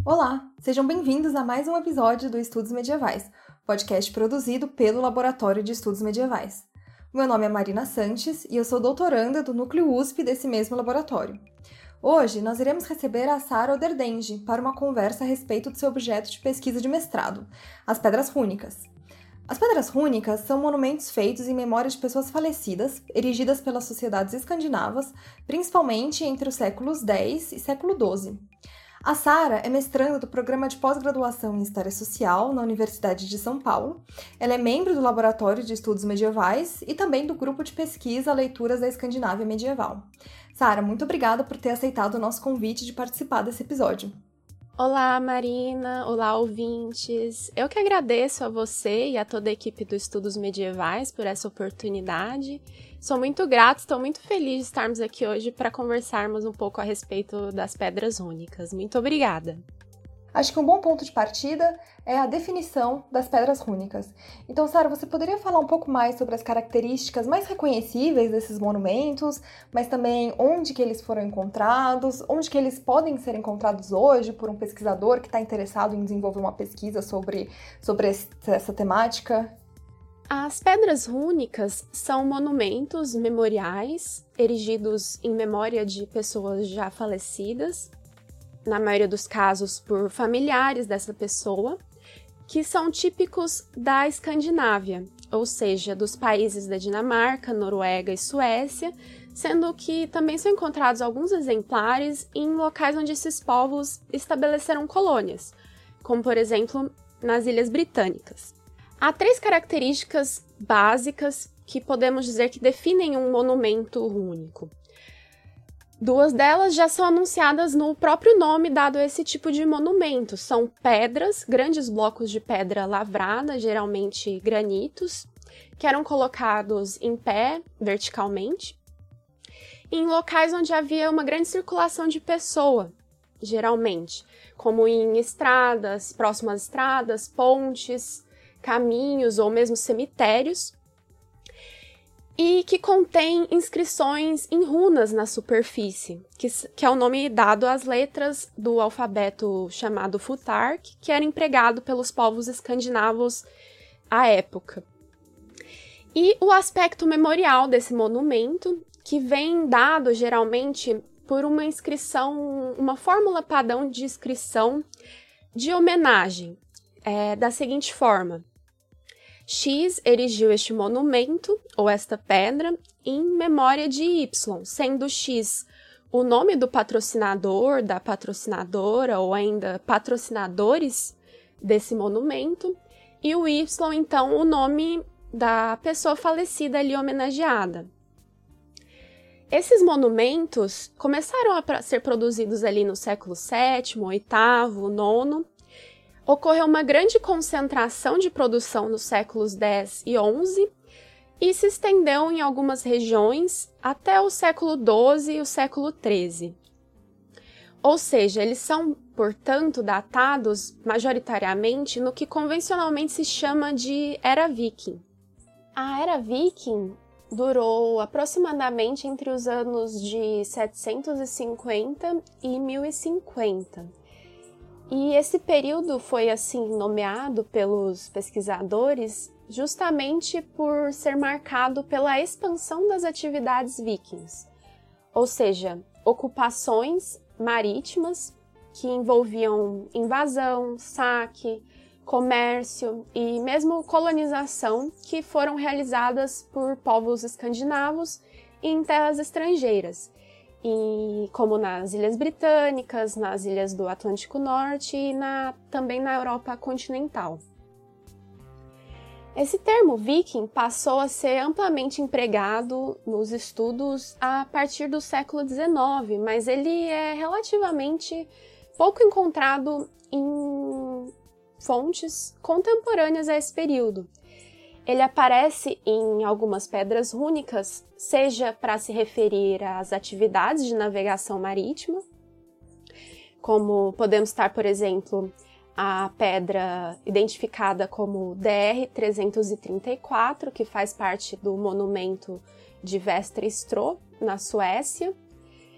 Olá, sejam bem-vindos a mais um episódio do Estudos Medievais, podcast produzido pelo Laboratório de Estudos Medievais. Meu nome é Marina Sanches e eu sou doutoranda do Núcleo USP desse mesmo laboratório. Hoje, nós iremos receber a Sara Oderdengi para uma conversa a respeito do seu objeto de pesquisa de mestrado, as Pedras Rúnicas. As Pedras Rúnicas são monumentos feitos em memória de pessoas falecidas, erigidas pelas sociedades escandinavas, principalmente entre os séculos X e século XII. A Sara é mestranda do Programa de Pós-Graduação em História Social na Universidade de São Paulo. Ela é membro do Laboratório de Estudos Medievais e também do Grupo de Pesquisa Leituras da Escandinávia Medieval. Sara, muito obrigada por ter aceitado o nosso convite de participar desse episódio. Olá, Marina! Olá, ouvintes! Eu que agradeço a você e a toda a equipe do Estudos Medievais por essa oportunidade. Sou muito grata, estou muito feliz de estarmos aqui hoje para conversarmos um pouco a respeito das Pedras Rúnicas. Muito obrigada! Acho que um bom ponto de partida é a definição das Pedras Rúnicas. Então, Sara, você poderia falar um pouco mais sobre as características mais reconhecíveis desses monumentos, mas também onde que eles foram encontrados, onde que eles podem ser encontrados hoje por um pesquisador que está interessado em desenvolver uma pesquisa sobre essa temática? As Pedras Rúnicas são monumentos memoriais erigidos em memória de pessoas já falecidas, na maioria dos casos por familiares dessa pessoa, que são típicos da Escandinávia, ou seja, dos países da Dinamarca, Noruega e Suécia, sendo que também são encontrados alguns exemplares em locais onde esses povos estabeleceram colônias, como, por exemplo, nas Ilhas Britânicas. Há 3 características básicas que podemos dizer que definem um monumento único. 2 delas já são anunciadas no próprio nome dado a esse tipo de monumento. São pedras, grandes blocos de pedra lavrada, geralmente granitos, que eram colocados em pé, verticalmente, em locais onde havia uma grande circulação de pessoa, geralmente, como em estradas, próximas estradas, pontes, caminhos ou mesmo cemitérios, e que contém inscrições em runas na superfície, que é o nome dado às letras do alfabeto chamado Futhark, que era empregado pelos povos escandinavos à época. E o aspecto memorial desse monumento, que vem dado geralmente por uma inscrição, uma fórmula padrão de inscrição de homenagem, da seguinte forma: X erigiu este monumento, ou esta pedra, em memória de Y, sendo X o nome do patrocinador, da patrocinadora, ou ainda patrocinadores desse monumento, e o Y, então, o nome da pessoa falecida ali homenageada. Esses monumentos começaram a ser produzidos ali no século VII, VIII, IX, ocorreu uma grande concentração de produção nos séculos X e XI e se estendeu em algumas regiões até o século XII e o século XIII. Ou seja, eles são, portanto, datados majoritariamente no que convencionalmente se chama de Era Viking. A Era Viking durou aproximadamente entre os anos de 750 e 1050. E esse período foi assim nomeado pelos pesquisadores justamente por ser marcado pela expansão das atividades vikings, ou seja, ocupações marítimas que envolviam invasão, saque, comércio e mesmo colonização que foram realizadas por povos escandinavos em terras estrangeiras, e como nas Ilhas Britânicas, nas ilhas do Atlântico Norte e também na Europa continental. Esse termo viking passou a ser amplamente empregado nos estudos a partir do século XIX, mas ele é relativamente pouco encontrado em fontes contemporâneas a esse período. Ele aparece em algumas pedras rúnicas, seja para se referir às atividades de navegação marítima, como podemos estar, por exemplo, a pedra identificada como DR-334, que faz parte do monumento de Vestre Stro, na Suécia,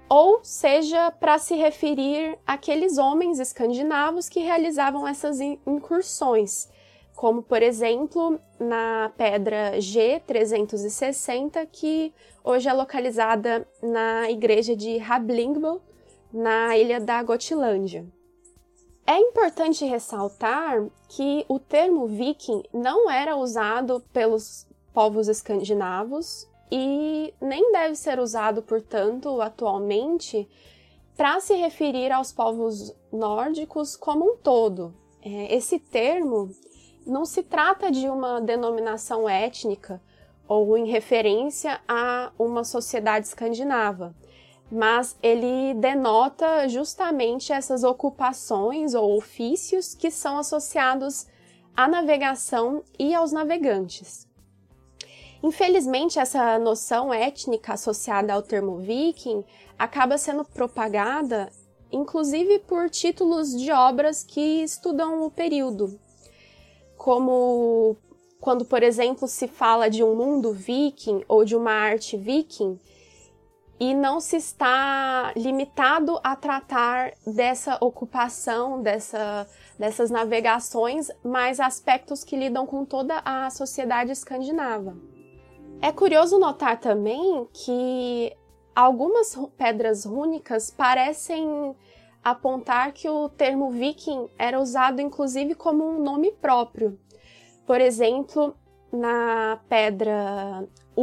ou seja para se referir àqueles homens escandinavos que realizavam essas incursões, como, por exemplo, na pedra G360, que hoje é localizada na igreja de Hablingbo, na ilha da Gotlândia. É importante ressaltar que o termo viking não era usado pelos povos escandinavos e nem deve ser usado, portanto, atualmente, para se referir aos povos nórdicos como um todo. Esse termo não se trata de uma denominação étnica ou em referência a uma sociedade escandinava, mas ele denota justamente essas ocupações ou ofícios que são associados à navegação e aos navegantes. Infelizmente, essa noção étnica associada ao termo viking acaba sendo propagada, inclusive por títulos de obras que estudam o período, como quando, por exemplo, se fala de um mundo viking ou de uma arte viking, e não se está limitado a tratar dessa ocupação, dessas navegações, mas aspectos que lidam com toda a sociedade escandinava. É curioso notar também que algumas pedras rúnicas parecem apontar que o termo viking era usado inclusive como um nome próprio. Por exemplo, na pedra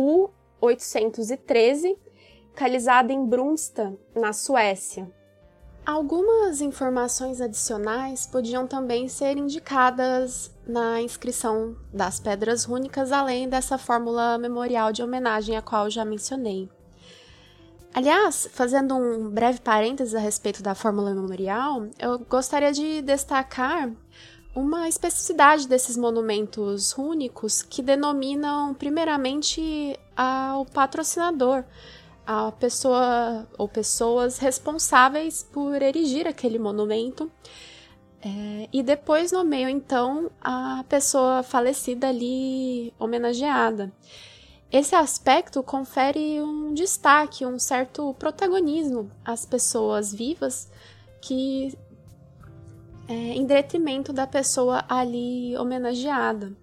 U813, localizada em Brunstad, na Suécia. Algumas informações adicionais podiam também ser indicadas na inscrição das pedras rúnicas, além dessa fórmula memorial de homenagem a qual já mencionei. Aliás, fazendo um breve parênteses a respeito da fórmula memorial, eu gostaria de destacar uma especificidade desses monumentos rúnicos que denominam primeiramente o patrocinador, a pessoa ou pessoas responsáveis por erigir aquele monumento, e depois nomeiam então a pessoa falecida ali homenageada. Esse aspecto confere um destaque, um certo protagonismo às pessoas vivas que em detrimento da pessoa ali homenageada.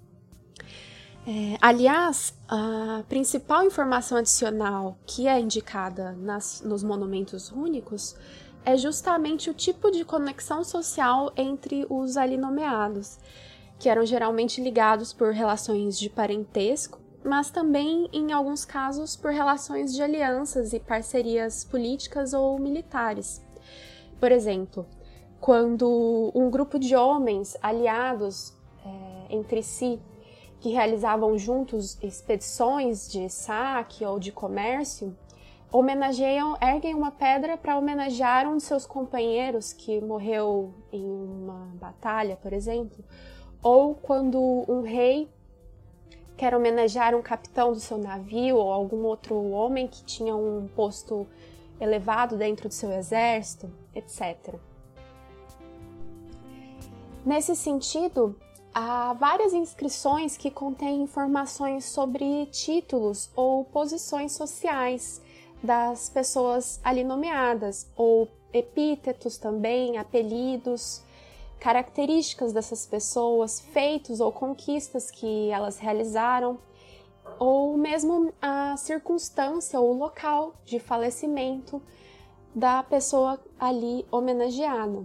Aliás, a principal informação adicional que é indicada nos monumentos rúnicos é justamente o tipo de conexão social entre os ali nomeados, que eram geralmente ligados por relações de parentesco, mas também, em alguns casos, por relações de alianças e parcerias políticas ou militares. Por exemplo, quando um grupo de homens aliados entre si, que realizavam juntos expedições de saque ou de comércio, erguem uma pedra para homenagear um de seus companheiros que morreu em uma batalha, por exemplo, ou quando um rei quer homenagear um capitão do seu navio ou algum outro homem que tinha um posto elevado dentro do seu exército, etc. Nesse sentido, há várias inscrições que contêm informações sobre títulos ou posições sociais das pessoas ali nomeadas, ou epítetos também, apelidos, características dessas pessoas, feitos ou conquistas que elas realizaram, ou mesmo a circunstância ou local de falecimento da pessoa ali homenageada.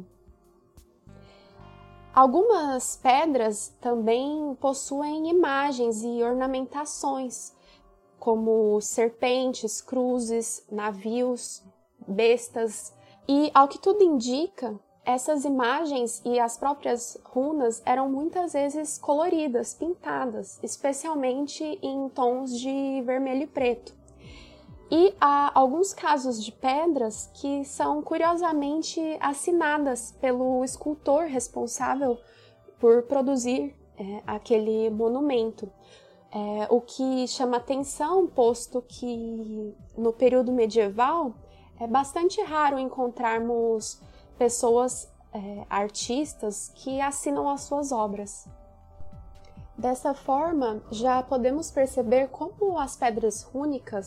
Algumas pedras também possuem imagens e ornamentações, como serpentes, cruzes, navios, bestas, e, ao que tudo indica, essas imagens e as próprias runas eram muitas vezes coloridas, pintadas, especialmente em tons de vermelho e preto. E há alguns casos de pedras que são curiosamente assinadas pelo escultor responsável por produzir aquele monumento. O que chama atenção, posto que no período medieval é bastante raro encontrarmos pessoas, artistas, que assinam as suas obras. Dessa forma, já podemos perceber como as pedras rúnicas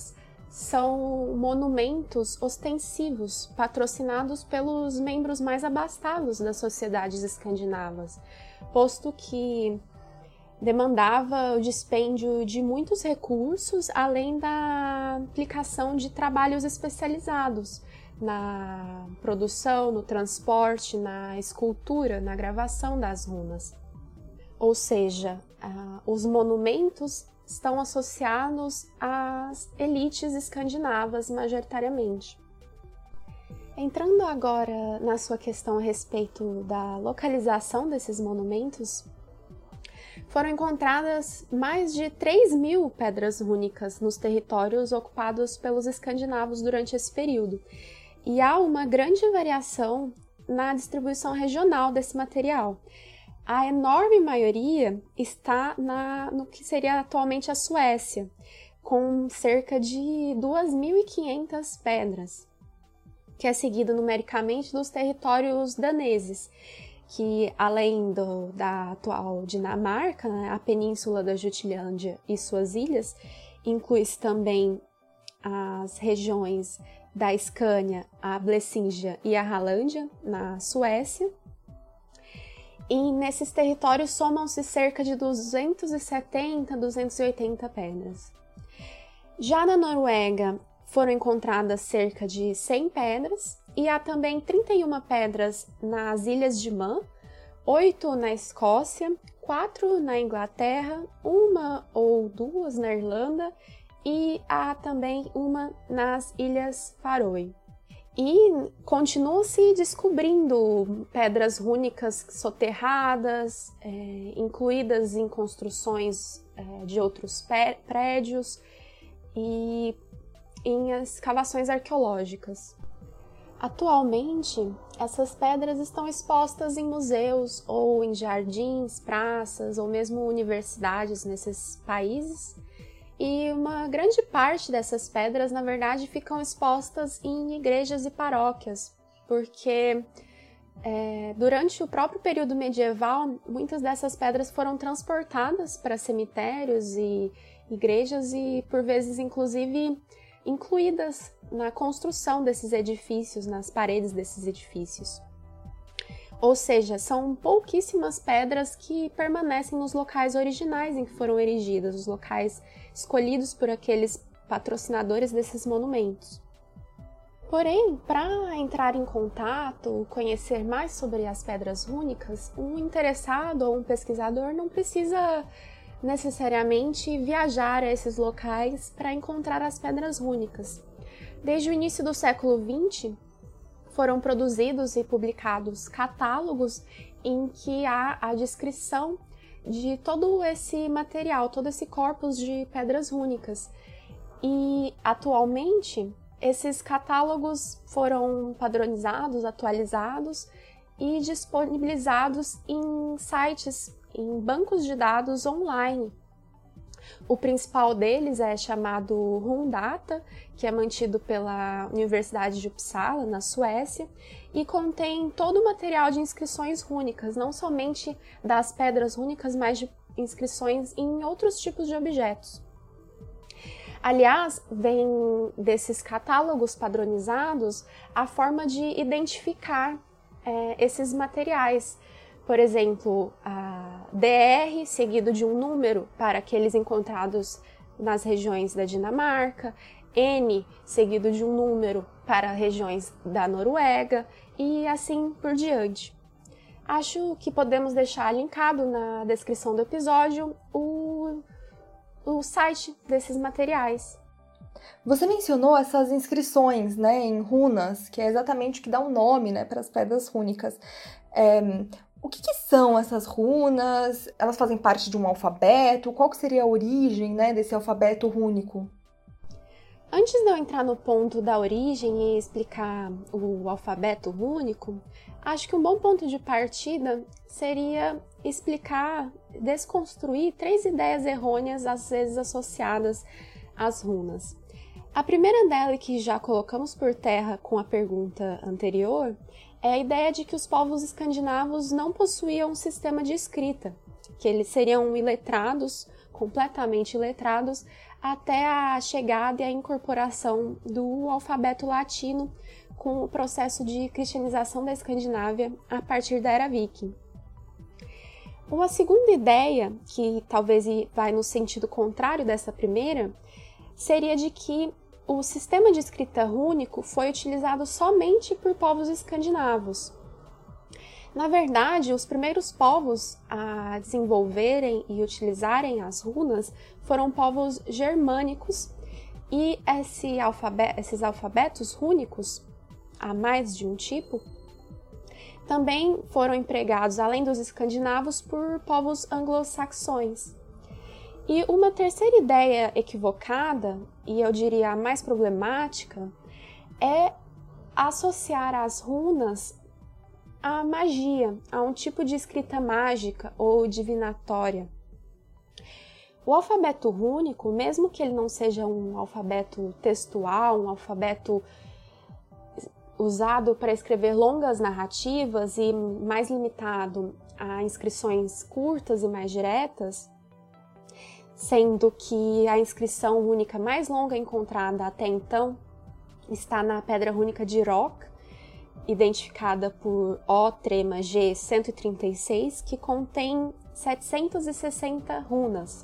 são monumentos ostensivos, patrocinados pelos membros mais abastados das sociedades escandinavas, posto que demandava o dispêndio de muitos recursos, além da aplicação de trabalhos especializados na produção, no transporte, na escultura, na gravação das runas. Ou seja, os monumentos estão associados às elites escandinavas majoritariamente. Entrando agora na sua questão a respeito da localização desses monumentos, foram encontradas mais de 3.000 pedras rúnicas nos territórios ocupados pelos escandinavos durante esse período, e há uma grande variação na distribuição regional desse material. A enorme maioria está no que seria atualmente a Suécia, com cerca de 2.500 pedras, que é seguido numericamente dos territórios daneses, que além da atual Dinamarca, né, a península da Jutlândia e suas ilhas, inclui-se também as regiões da Escânia, a Blesinga e a Halândia, na Suécia. E nesses territórios somam-se cerca de 270, 280 pedras. Já na Noruega foram encontradas cerca de 100 pedras, e há também 31 pedras nas Ilhas de Man, 8 na Escócia, 4 na Inglaterra, 1 ou 2 na Irlanda, e há também uma nas Ilhas Faroe. E continua-se descobrindo pedras rúnicas soterradas, incluídas em construções de outros prédios e em escavações arqueológicas. Atualmente, essas pedras estão expostas em museus ou em jardins, praças ou mesmo universidades nesses países. E uma grande parte dessas pedras, na verdade, ficam expostas em igrejas e paróquias, porque durante o próprio período medieval, muitas dessas pedras foram transportadas para cemitérios e igrejas e, por vezes, inclusive, incluídas na construção desses edifícios, nas paredes desses edifícios. Ou seja, são pouquíssimas pedras que permanecem nos locais originais em que foram erigidas, os locais escolhidos por aqueles patrocinadores desses monumentos. Porém, para entrar em contato, conhecer mais sobre as pedras rúnicas, um interessado ou um pesquisador não precisa necessariamente viajar a esses locais para encontrar as pedras rúnicas. Desde o início do século XX, foram produzidos e publicados catálogos em que há a descrição de todo esse material, todo esse corpus de pedras rúnicas. E, atualmente, esses catálogos foram padronizados, atualizados e disponibilizados em sites, em bancos de dados online. O principal deles é chamado Rundata, que é mantido pela Universidade de Uppsala, na Suécia, e contém todo o material de inscrições rúnicas, não somente das pedras rúnicas, mas de inscrições em outros tipos de objetos. Aliás, vem desses catálogos padronizados a forma de identificar esses materiais. Por exemplo, a DR seguido de um número para aqueles encontrados nas regiões da Dinamarca, N seguido de um número para regiões da Noruega e assim por diante. Acho que podemos deixar linkado na descrição do episódio o site desses materiais. Você mencionou essas inscrições, né, em runas, que é exatamente o que dá um nome, né, para as pedras rúnicas. O que são essas runas? Elas fazem parte de um alfabeto? Qual que seria a origem, né, desse alfabeto rúnico? Antes de eu entrar no ponto da origem e explicar o alfabeto rúnico, acho que um bom ponto de partida seria explicar, desconstruir 3 ideias errôneas, às vezes associadas às runas. A primeira dela, que já colocamos por terra com a pergunta anterior, é a ideia de que os povos escandinavos não possuíam um sistema de escrita, que eles seriam iletrados, completamente iletrados, até a chegada e a incorporação do alfabeto latino com o processo de cristianização da Escandinávia a partir da Era Viking. Uma segunda ideia, que talvez vai no sentido contrário dessa primeira, seria de que o sistema de escrita rúnico foi utilizado somente por povos escandinavos. Na verdade, os primeiros povos a desenvolverem e utilizarem as runas foram povos germânicos, e esses alfabetos rúnicos, há mais de um tipo, também foram empregados, além dos escandinavos, por povos anglo-saxões. E uma terceira ideia equivocada, e eu diria a mais problemática, é associar as runas à magia, a um tipo de escrita mágica ou divinatória. O alfabeto rúnico, mesmo que ele não seja um alfabeto textual, um alfabeto usado para escrever longas narrativas e mais limitado a inscrições curtas e mais diretas, sendo que a inscrição rúnica mais longa encontrada até então está na pedra rúnica de Rock, identificada por O-G-136, que contém 760 runas.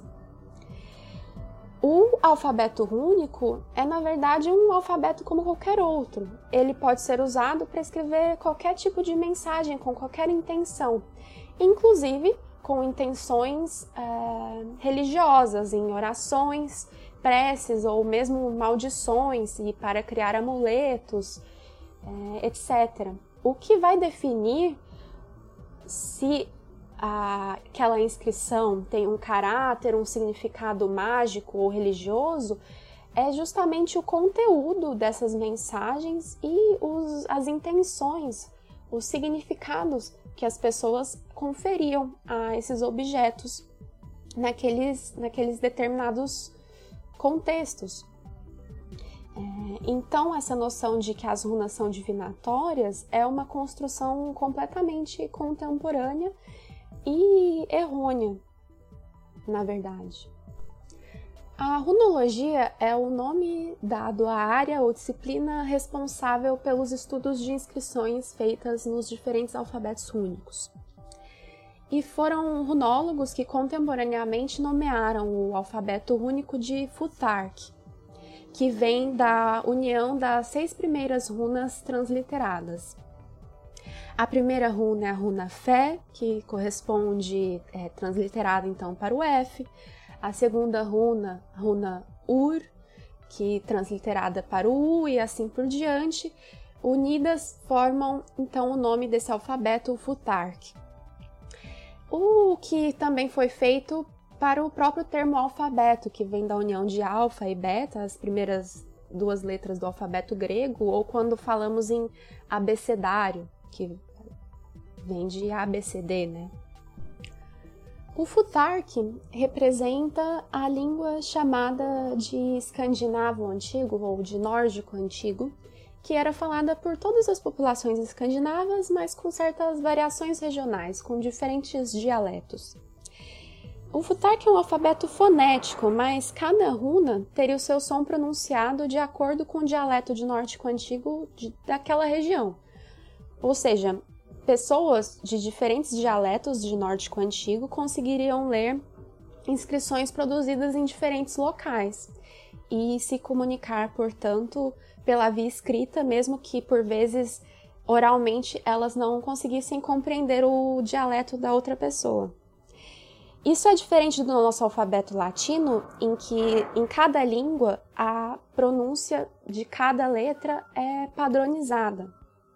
O alfabeto rúnico é, na verdade, um alfabeto como qualquer outro. Ele pode ser usado para escrever qualquer tipo de mensagem, com qualquer intenção, inclusive com intenções religiosas, em orações, preces ou mesmo maldições, e para criar amuletos, etc. O que vai definir se aquela inscrição tem um caráter, um significado mágico ou religioso, é justamente o conteúdo dessas mensagens e as intenções, os significados que as pessoas conferiam a esses objetos naqueles determinados contextos. Então, essa noção de que as runas são divinatórias é uma construção completamente contemporânea e errônea, na verdade. A runologia é o nome dado à área ou disciplina responsável pelos estudos de inscrições feitas nos diferentes alfabetos rúnicos. E foram runólogos que contemporaneamente nomearam o alfabeto rúnico de Futhark, que vem da união das 6 primeiras runas transliteradas. A primeira runa é a runa Fé, que corresponde, transliterada então para o F. A segunda runa Ur, que transliterada para o U, e assim por diante. Unidas formam então o nome desse alfabeto, o Futhark. O que também foi feito para o próprio termo alfabeto, que vem da união de alfa e beta, as primeiras 2 letras do alfabeto grego, ou quando falamos em abecedário, que vem de ABCD, né? O Futhark representa a língua chamada de escandinavo antigo, ou de nórdico antigo, que era falada por todas as populações escandinavas, mas com certas variações regionais, com diferentes dialetos. O Futhark é um alfabeto fonético, mas cada runa teria o seu som pronunciado de acordo com o dialeto de nórdico antigo daquela região. Ou seja, pessoas de diferentes dialetos de nórdico antigo conseguiriam ler inscrições produzidas em diferentes locais e se comunicar, portanto, pela via escrita, mesmo que, por vezes, oralmente, elas não conseguissem compreender o dialeto da outra pessoa. Isso é diferente do nosso alfabeto latino, em que, em cada língua, a pronúncia de cada letra é padronizada.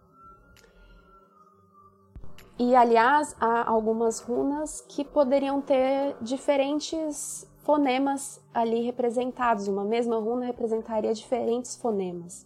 E, aliás, há algumas runas que poderiam ter diferentes fonemas ali representados. Uma mesma runa representaria diferentes fonemas.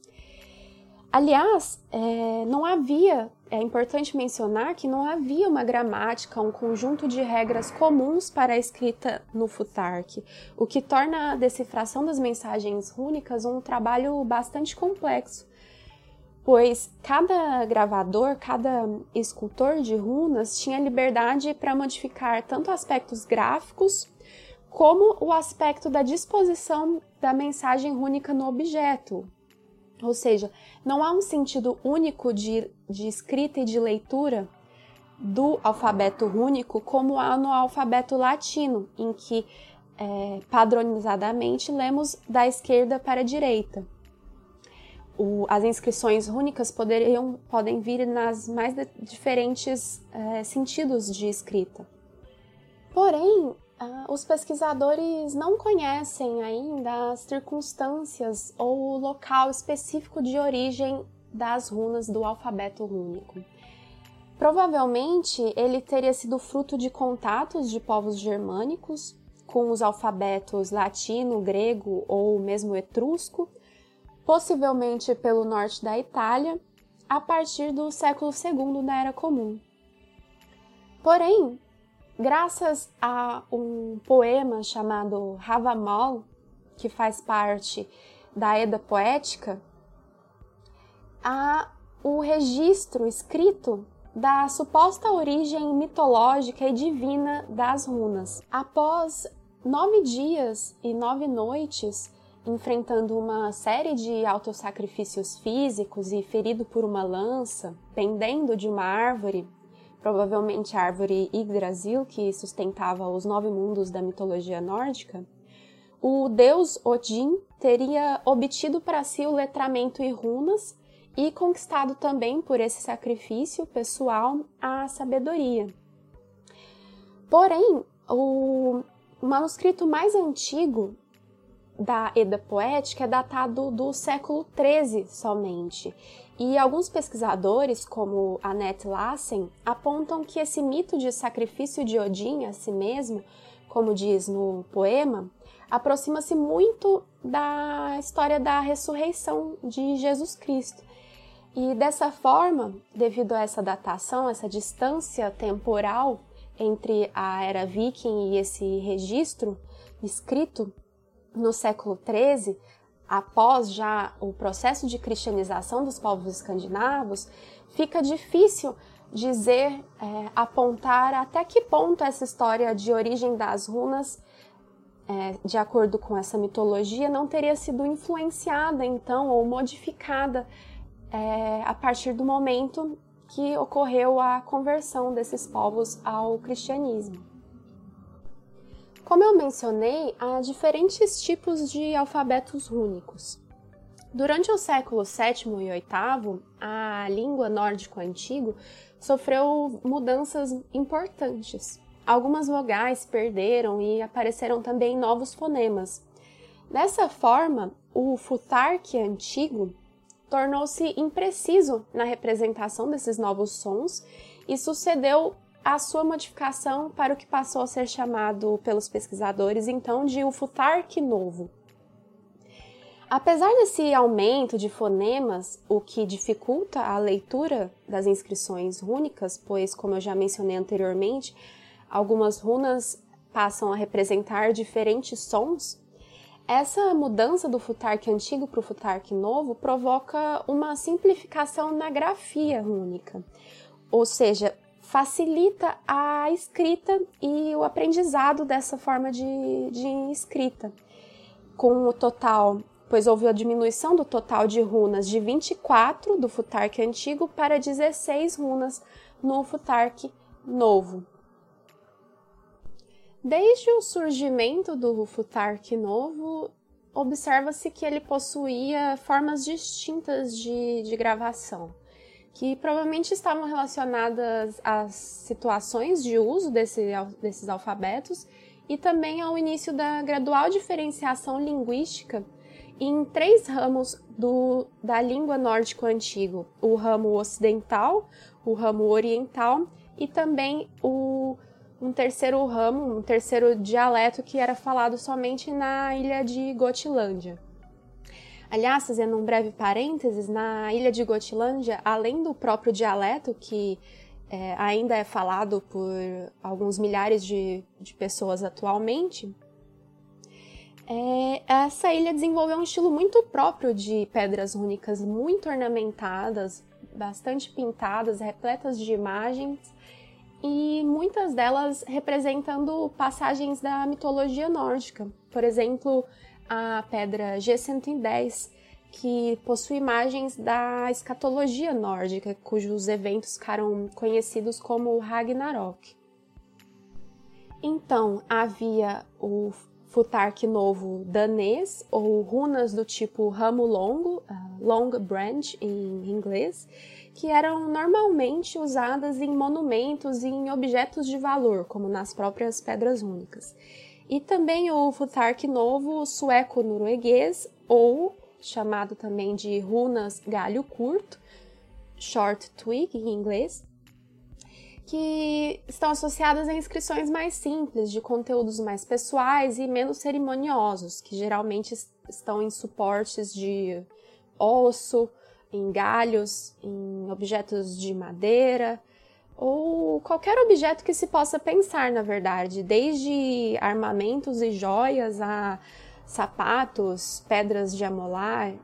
Aliás, é importante mencionar que não havia uma gramática, um conjunto de regras comuns para a escrita no Futhark, o que torna a decifração das mensagens rúnicas um trabalho bastante complexo, pois cada gravador, cada escultor de runas tinha liberdade para modificar tanto aspectos gráficos como o aspecto da disposição da mensagem rúnica no objeto. Ou seja, não há um sentido único de escrita e de leitura do alfabeto rúnico como há no alfabeto latino, em que padronizadamente lemos da esquerda para a direita. As inscrições rúnicas podem vir nas mais diferentes sentidos de escrita. Porém, os pesquisadores não conhecem ainda as circunstâncias ou o local específico de origem das runas do alfabeto rúnico. Provavelmente, ele teria sido fruto de contatos de povos germânicos com os alfabetos latino, grego ou mesmo etrusco, possivelmente pelo norte da Itália, a partir do século II da Era Comum. Porém, graças a um poema chamado Havamal, que faz parte da Edda Poética, há o registro escrito da suposta origem mitológica e divina das runas. Após 9 dias e 9 noites, enfrentando uma série de autossacrifícios físicos e ferido por uma lança, pendendo de uma árvore, provavelmente a árvore Yggdrasil, que sustentava os 9 mundos da mitologia nórdica, o deus Odin teria obtido para si o letramento e runas e conquistado também por esse sacrifício pessoal a sabedoria. Porém, o manuscrito mais antigo da Edda Poética é datado do século XIII somente, e alguns pesquisadores, como Annette Lassen, apontam que esse mito de sacrifício de Odin a si mesmo, como diz no poema, aproxima-se muito da história da ressurreição de Jesus Cristo. E dessa forma, devido a essa datação, essa distância temporal entre a era viking e esse registro escrito no século XIII, após já o processo de cristianização dos povos escandinavos, fica difícil dizer, apontar até que ponto essa história de origem das runas, de acordo com essa mitologia, não teria sido influenciada então ou modificada a partir do momento que ocorreu a conversão desses povos ao cristianismo. Como eu mencionei, há diferentes tipos de alfabetos rúnicos. Durante o século VII e VIII, a língua nórdico antigo sofreu mudanças importantes. Algumas vogais perderam e apareceram também novos fonemas. Dessa forma, o Futhark antigo tornou-se impreciso na representação desses novos sons e sucedeu a sua modificação para o que passou a ser chamado pelos pesquisadores então de o Futhark novo. Apesar desse aumento de fonemas, o que dificulta a leitura das inscrições rúnicas, pois, como eu já mencionei anteriormente, algumas runas passam a representar diferentes sons, essa mudança do Futhark antigo para o Futhark novo provoca uma simplificação na grafia rúnica, ou seja, facilita a escrita e o aprendizado dessa forma de escrita. Com o total, pois houve a diminuição do total de runas de 24 do Futhark antigo para 16 runas no Futhark novo. Desde o surgimento do Futhark novo, observa-se que ele possuía formas distintas de gravação, que provavelmente estavam relacionadas às situações de uso desses alfabetos e também ao início da gradual diferenciação linguística em 3 ramos da língua nórdico antigo, o ramo ocidental, o ramo oriental e também um terceiro dialeto que era falado somente na ilha de Gotlândia. Aliás, fazendo um breve parênteses, na ilha de Gotlândia, além do próprio dialeto, que ainda é falado por alguns milhares de pessoas atualmente, essa ilha desenvolveu um estilo muito próprio de pedras rúnicas muito ornamentadas, bastante pintadas, repletas de imagens, e muitas delas representando passagens da mitologia nórdica. Por exemplo, a pedra G110, que possui imagens da escatologia nórdica, cujos eventos ficaram conhecidos como Ragnarok. Então, havia o futarque novo danês, ou runas do tipo ramo longo, long branch em inglês, que eram normalmente usadas em monumentos e em objetos de valor, como nas próprias pedras rúnicas. E também o futarque novo sueco-norueguês, ou chamado também de runas galho curto, short twig em inglês, que estão associadas a inscrições mais simples, de conteúdos mais pessoais e menos cerimoniosos, que geralmente estão em suportes de osso, em galhos, em objetos de madeira, ou qualquer objeto que se possa pensar, na verdade, desde armamentos e joias a sapatos, pedras de amolar,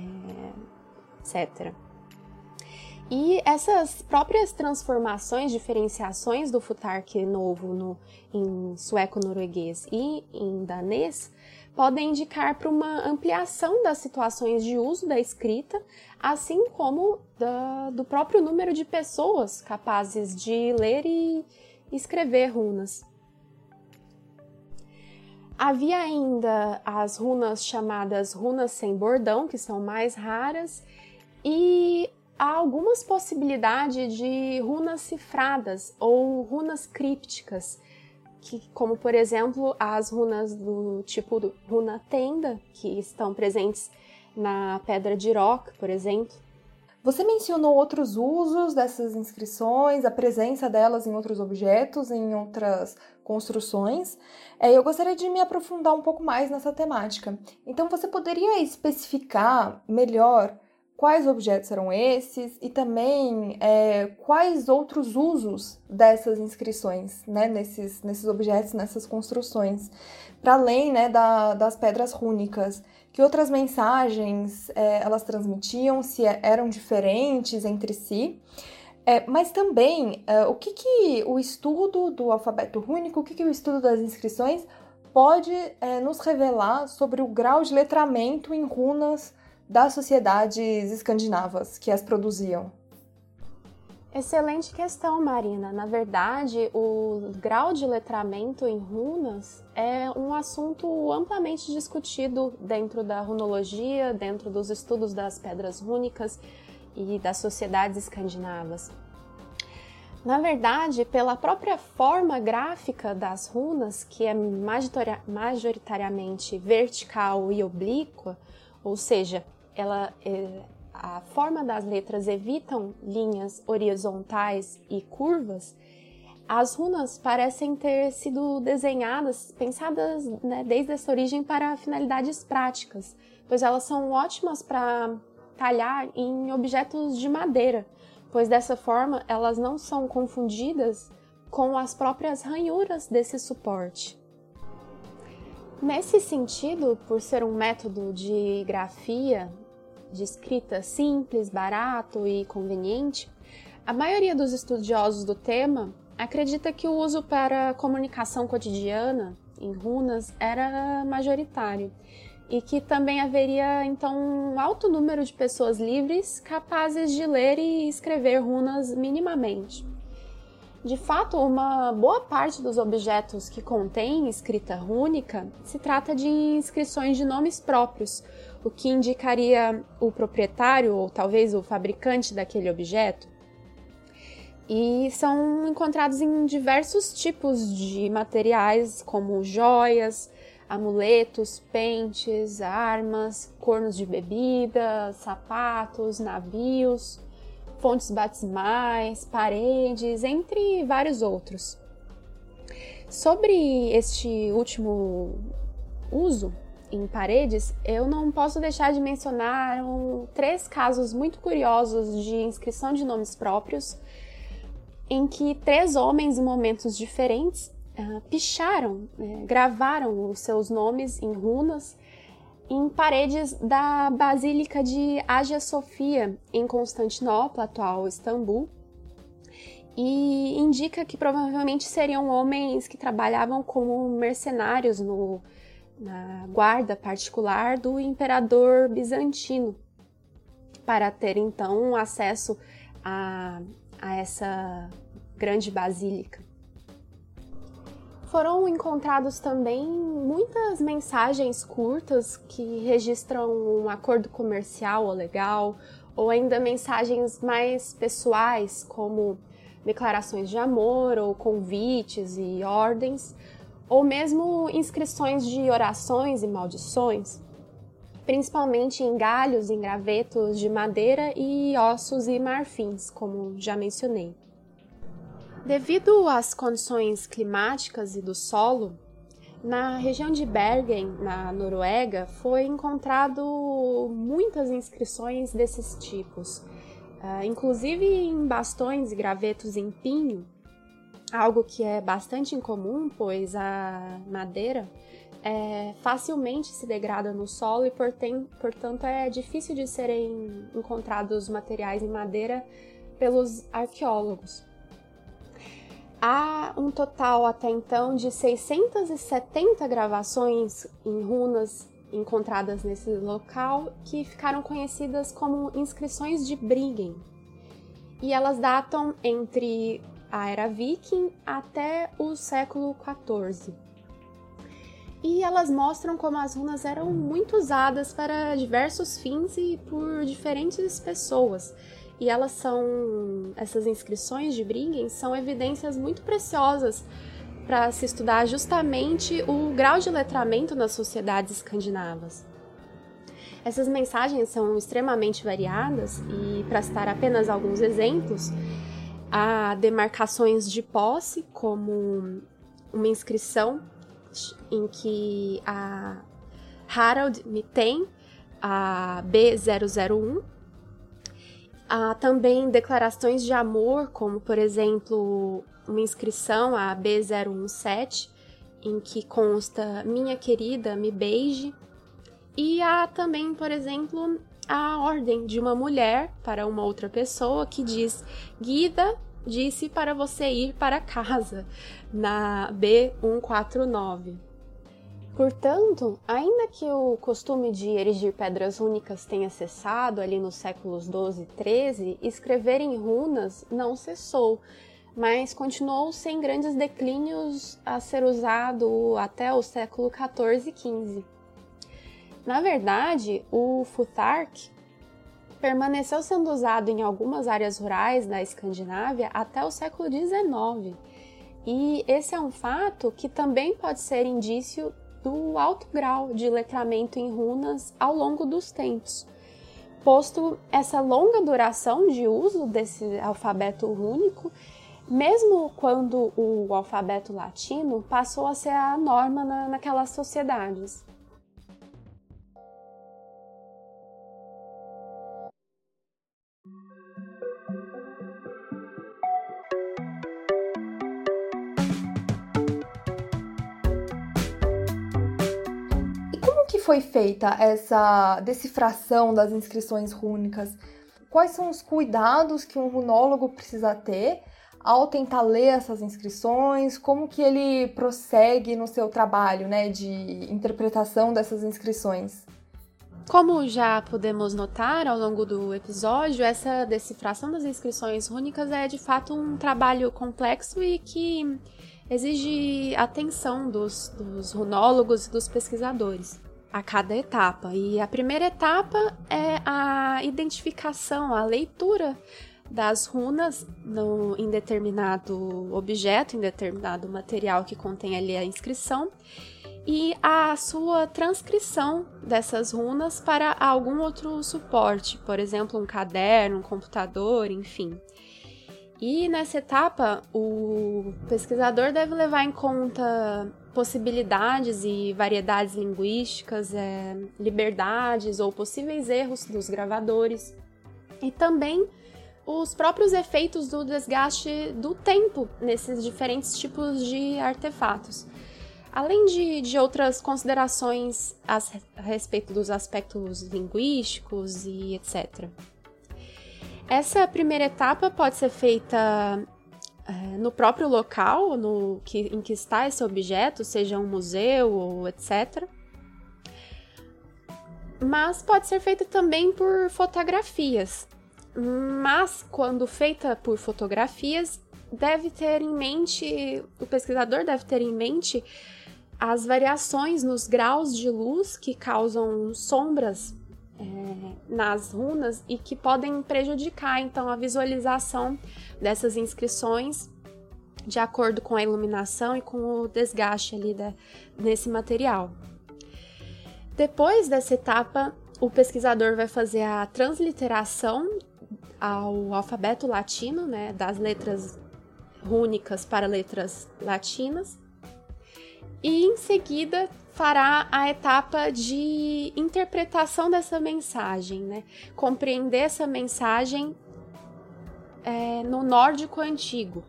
etc. E essas próprias transformações, diferenciações do futarque novo em sueco-norueguês e em danês podem indicar para uma ampliação das situações de uso da escrita, assim como do próprio número de pessoas capazes de ler e escrever runas. Havia ainda as runas chamadas runas sem bordão, que são mais raras, e há algumas possibilidades de runas cifradas ou runas crípticas, como, por exemplo, as runas do tipo runa tenda, que estão presentes na pedra de Rock, por exemplo. Você mencionou outros usos dessas inscrições, a presença delas em outros objetos, em outras construções. Eu gostaria de me aprofundar um pouco mais nessa temática. Então, você poderia especificar melhor quais objetos eram esses e também quais outros usos dessas inscrições, né, nesses objetos, nessas construções, para além, né, das pedras rúnicas? Que outras mensagens elas transmitiam, se eram diferentes entre si? Mas também, o que o estudo do alfabeto rúnico, o que o estudo das inscrições pode nos revelar sobre o grau de letramento em runas das sociedades escandinavas que as produziam? Excelente questão, Marina. Na verdade, o grau de letramento em runas é um assunto amplamente discutido dentro da runologia, dentro dos estudos das pedras rúnicas e das sociedades escandinavas. Na verdade, pela própria forma gráfica das runas, que é majoritariamente vertical e oblíqua, ou seja, a forma das letras evitam linhas horizontais e curvas, as runas parecem ter sido desenhadas, pensadas, né, desde essa origem para finalidades práticas, pois elas são ótimas para talhar em objetos de madeira, pois dessa forma elas não são confundidas com as próprias ranhuras desse suporte. Nesse sentido, por ser um método de grafia, de escrita simples, barato e conveniente, a maioria dos estudiosos do tema acredita que o uso para comunicação cotidiana em runas era majoritário e que também haveria então um alto número de pessoas livres capazes de ler e escrever runas minimamente. De fato, uma boa parte dos objetos que contêm escrita rúnica se trata de inscrições de nomes próprios, o que indicaria o proprietário ou talvez o fabricante daquele objeto. E são encontrados em diversos tipos de materiais, como joias, amuletos, pentes, armas, cornos de bebida, sapatos, navios, fontes batismais, paredes, entre vários outros. Sobre este último uso em paredes, eu não posso deixar de mencionar 3 casos muito curiosos de inscrição de nomes próprios, em que 3 homens em momentos diferentes gravaram os seus nomes em runas em paredes da Basílica de Hagia Sophia, em Constantinopla, atual Istambul. E em indica que provavelmente seriam homens que trabalhavam como mercenários na guarda particular do imperador bizantino, para ter então acesso a essa grande basílica. Foram encontrados também muitas mensagens curtas que registram um acordo comercial ou legal, ou ainda mensagens mais pessoais, como declarações de amor, ou convites e ordens, ou mesmo inscrições de orações e maldições, principalmente em galhos, em gravetos de madeira e ossos e marfins, como já mencionei. Devido às condições climáticas e do solo, na região de Bergen, na Noruega, foi encontrado muitas inscrições desses tipos, inclusive em bastões e gravetos em pinho, algo que é bastante incomum, pois a madeira facilmente se degrada no solo e, portanto, é difícil de serem encontrados materiais em madeira pelos arqueólogos. Há um total até então de 670 gravações em runas encontradas nesse local que ficaram conhecidas como inscrições de Briggen. E elas datam entre a era viking até o século XIV. E elas mostram como as runas eram muito usadas para diversos fins e por diferentes pessoas. E essas inscrições de Briggen são evidências muito preciosas para se estudar justamente o grau de letramento nas sociedades escandinavas. Essas mensagens são extremamente variadas e, para citar apenas alguns exemplos, há demarcações de posse, como uma inscrição em que a Harald me tem, a B001. Há também declarações de amor, como, por exemplo, uma inscrição, a B017, em que consta minha querida, me beije. E há também, por exemplo, a ordem de uma mulher para uma outra pessoa que diz Guida disse para você ir para casa, na B149. Portanto, ainda que o costume de erigir pedras rúnicas tenha cessado ali nos séculos XII e XIII, escrever em runas não cessou, mas continuou sem grandes declínios a ser usado até o século XIV e XV. Na verdade, o Futhark permaneceu sendo usado em algumas áreas rurais da Escandinávia até o século XIX, e esse é um fato que também pode ser indício do alto grau de letramento em runas ao longo dos tempos, posto essa longa duração de uso desse alfabeto rúnico, mesmo quando o alfabeto latino passou a ser a norma naquelas sociedades. Foi feita essa decifração das inscrições rúnicas? Quais são os cuidados que um runólogo precisa ter ao tentar ler essas inscrições? Como que ele prossegue no seu trabalho, né, de interpretação dessas inscrições? Como já podemos notar ao longo do episódio, essa decifração das inscrições rúnicas é de fato um trabalho complexo e que exige atenção dos runólogos e dos pesquisadores a cada etapa. E a primeira etapa é a identificação, a leitura das runas em determinado objeto, em determinado material que contém ali a inscrição, e a sua transcrição dessas runas para algum outro suporte, por exemplo, um caderno, um computador, enfim. E nessa etapa, o pesquisador deve levar em conta possibilidades e variedades linguísticas, liberdades ou possíveis erros dos gravadores, e também os próprios efeitos do desgaste do tempo nesses diferentes tipos de artefatos, além de outras considerações a respeito dos aspectos linguísticos e etc. Essa primeira etapa pode ser feita no próprio local em que está esse objeto, seja um museu ou etc. Mas pode ser feita também por fotografias. Mas quando feita por fotografias, o pesquisador deve ter em mente as variações nos graus de luz que causam sombras nas runas e que podem prejudicar, então, a visualização dessas inscrições de acordo com a iluminação e com o desgaste ali desse material. Depois dessa etapa, o pesquisador vai fazer a transliteração ao alfabeto latino, né, das letras rúnicas para letras latinas, e em seguida fará a etapa de interpretação dessa mensagem, né? Compreender essa mensagem no nórdico antigo.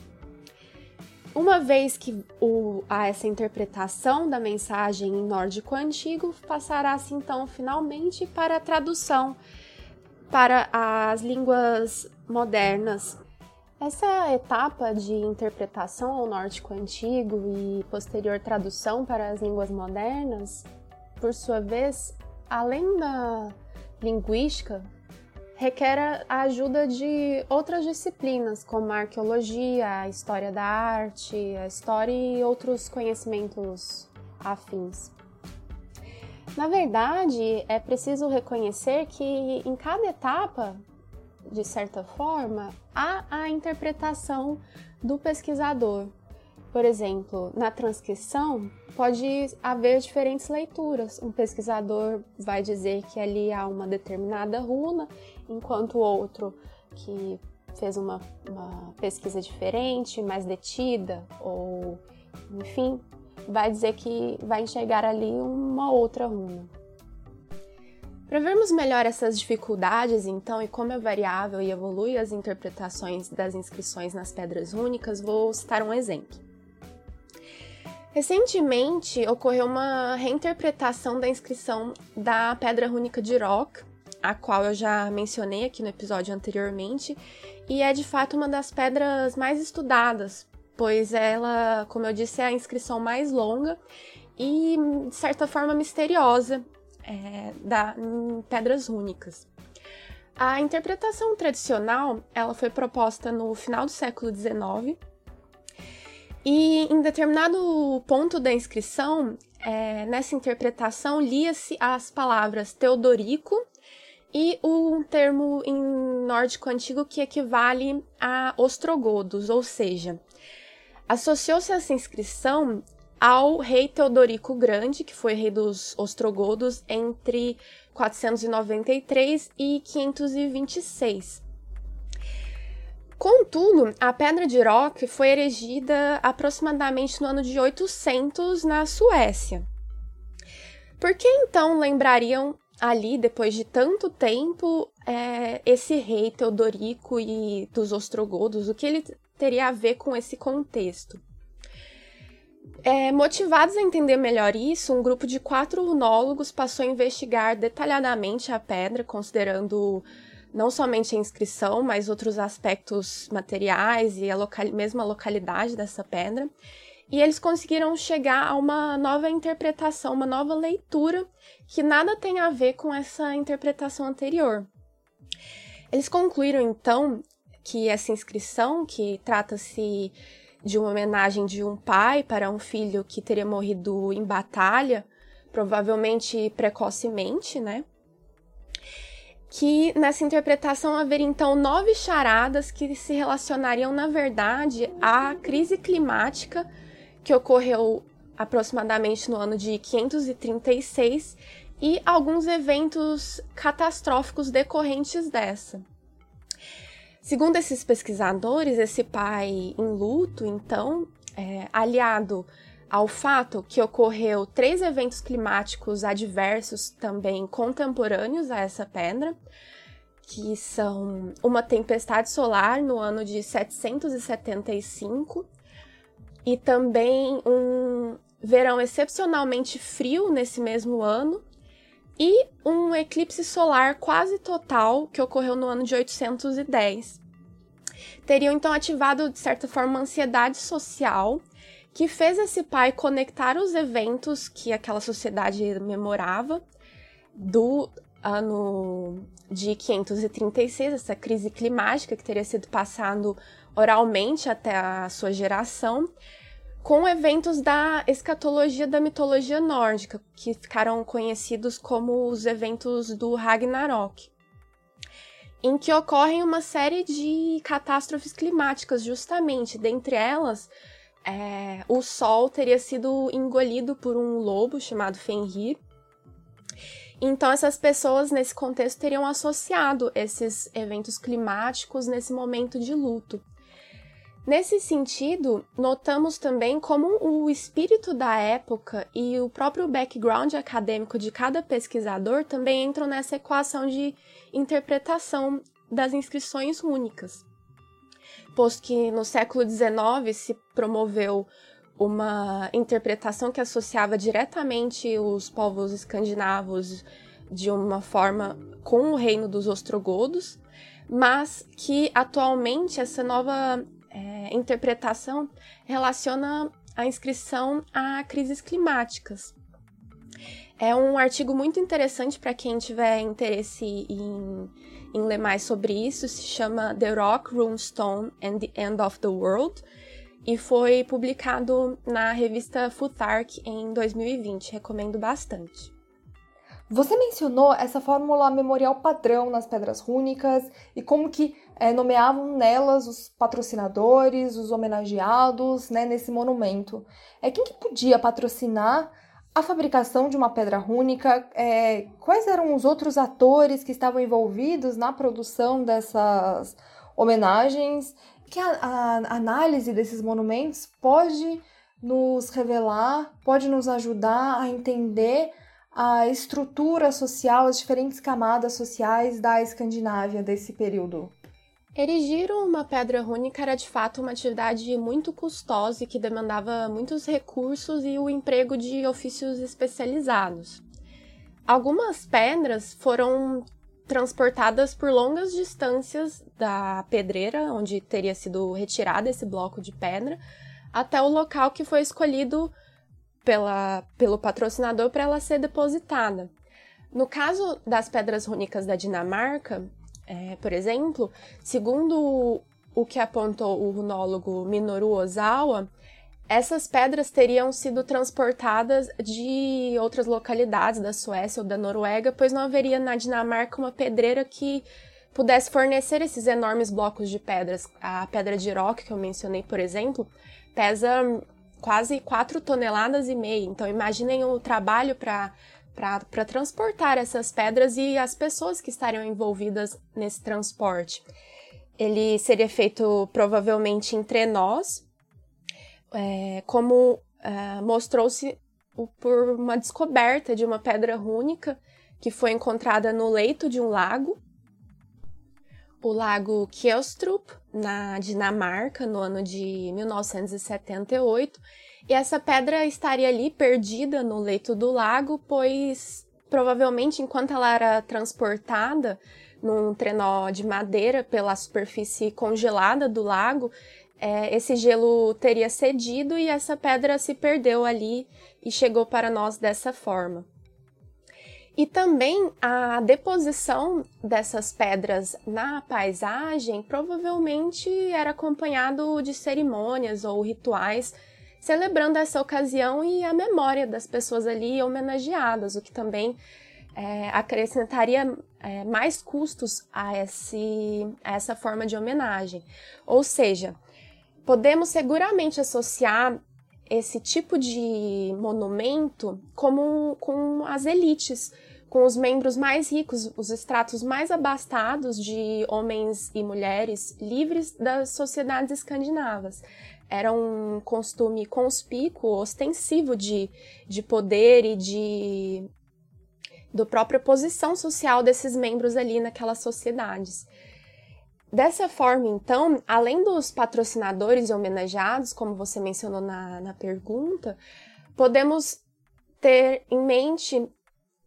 Uma vez que há essa interpretação da mensagem em nórdico antigo, passará-se então finalmente para a tradução para as línguas modernas. Essa etapa de interpretação ao nórdico antigo e posterior tradução para as línguas modernas, por sua vez, além da linguística, requer a ajuda de outras disciplinas, como a arqueologia, a história da arte, a história e outros conhecimentos afins. Na verdade, é preciso reconhecer que em cada etapa, de certa forma, há a interpretação do pesquisador. Por exemplo, na transcrição, pode haver diferentes leituras. Um pesquisador vai dizer que ali há uma determinada runa, enquanto o outro que fez uma pesquisa diferente, mais detida, ou, enfim, vai dizer que vai enxergar ali uma outra runa. Para vermos melhor essas dificuldades, então, e como é variável e evolui as interpretações das inscrições nas pedras rúnicas, vou citar um exemplo. Recentemente, ocorreu uma reinterpretação da inscrição da pedra rúnica de Rock, a qual eu já mencionei aqui no episódio anteriormente, e é de fato uma das pedras mais estudadas, pois ela, como eu disse, é a inscrição mais longa e, de certa forma, misteriosa em pedras rúnicas. A interpretação tradicional ela foi proposta no final do século XIX e, em determinado ponto da inscrição, nessa interpretação, lia-se as palavras Teodorico e um termo em nórdico antigo que equivale a ostrogodos, ou seja, associou-se essa inscrição ao rei Teodorico Grande, que foi rei dos ostrogodos entre 493 e 526. Contudo, a Pedra de Rock foi erigida aproximadamente no ano de 800 na Suécia. Por que então lembrariam ali, depois de tanto tempo, esse rei Teodorico e dos ostrogodos? O que ele teria a ver com esse contexto? Motivados a entender melhor isso, um grupo de 4 runólogos passou a investigar detalhadamente a pedra, considerando não somente a inscrição, mas outros aspectos materiais e mesmo a localidade dessa pedra. E eles conseguiram chegar a uma nova interpretação, uma nova leitura, que nada tem a ver com essa interpretação anterior. Eles concluíram, então, que essa inscrição, que trata-se de uma homenagem de um pai para um filho que teria morrido em batalha, provavelmente precocemente, né? Que nessa interpretação haveria então 9 charadas que se relacionariam, na verdade, à crise climática que ocorreu aproximadamente no ano de 536 e alguns eventos catastróficos decorrentes dessa. Segundo esses pesquisadores, esse pai em luto, então, aliado ao fato que ocorreu 3 eventos climáticos adversos também contemporâneos a essa pedra, que são uma tempestade solar no ano de 775 e também um verão excepcionalmente frio nesse mesmo ano e um eclipse solar quase total que ocorreu no ano de 810. teriam então ativado, de certa forma, uma ansiedade social que fez esse pai conectar os eventos que aquela sociedade memorava do ano de 536, essa crise climática que teria sido passado oralmente até a sua geração, com eventos da escatologia da mitologia nórdica, que ficaram conhecidos como os eventos do Ragnarok, em que ocorrem uma série de catástrofes climáticas, justamente. Dentre elas, o Sol teria sido engolido por um lobo chamado Fenrir. Então, essas pessoas, nesse contexto, teriam associado esses eventos climáticos nesse momento de luto. Nesse sentido, notamos também como o espírito da época e o próprio background acadêmico de cada pesquisador também entram nessa equação de interpretação das inscrições rúnicas. Posto que no século XIX se promoveu uma interpretação que associava diretamente os povos escandinavos de uma forma com o reino dos ostrogodos, mas que atualmente essa nova interpretação relaciona a inscrição a crises climáticas. É um artigo muito interessante para quem tiver interesse em ler mais sobre isso, se chama The Rock, Runestone and the End of the World, e foi publicado na revista Futhark em 2020, recomendo bastante. Você mencionou essa fórmula memorial padrão nas pedras rúnicas e como que nomeavam nelas os patrocinadores, os homenageados, né, nesse monumento. Quem que podia patrocinar a fabricação de uma pedra rúnica? Quais eram os outros atores que estavam envolvidos na produção dessas homenagens? Que a análise desses monumentos pode nos revelar, pode nos ajudar a entender a estrutura social, as diferentes camadas sociais da Escandinávia desse período. Erigir uma pedra rúnica era de fato uma atividade muito custosa e que demandava muitos recursos e o emprego de ofícios especializados. Algumas pedras foram transportadas por longas distâncias da pedreira, onde teria sido retirado esse bloco de pedra, até o local que foi escolhido pelo patrocinador para ela ser depositada. No caso das pedras rúnicas da Dinamarca, por exemplo, segundo o que apontou o runólogo Minoru Ozawa, essas pedras teriam sido transportadas de outras localidades da Suécia ou da Noruega, pois não haveria na Dinamarca uma pedreira que pudesse fornecer esses enormes blocos de pedras. A pedra de rock, que eu mencionei, por exemplo, pesa quase 4,5 toneladas. Então, imaginem o trabalho para transportar essas pedras e as pessoas que estariam envolvidas nesse transporte. Ele seria feito provavelmente em trenós, como mostrou-se por uma descoberta de uma pedra rúnica que foi encontrada no leito de um lago, o lago Kjelstrup, na Dinamarca, no ano de 1978, e essa pedra estaria ali perdida no leito do lago, pois provavelmente enquanto ela era transportada num trenó de madeira pela superfície congelada do lago, esse gelo teria cedido e essa pedra se perdeu ali e chegou para nós dessa forma. E também a deposição dessas pedras na paisagem provavelmente era acompanhado de cerimônias ou rituais celebrando essa ocasião e a memória das pessoas ali homenageadas, o que também acrescentaria mais custos a essa forma de homenagem. Ou seja, podemos seguramente associar esse tipo de monumento com as elites, com os membros mais ricos, os estratos mais abastados de homens e mulheres livres das sociedades escandinavas. Era um costume conspícuo, ostensivo de poder e da própria posição social desses membros ali naquelas sociedades. Dessa forma, então, além dos patrocinadores e homenageados, como você mencionou na pergunta, podemos ter em mente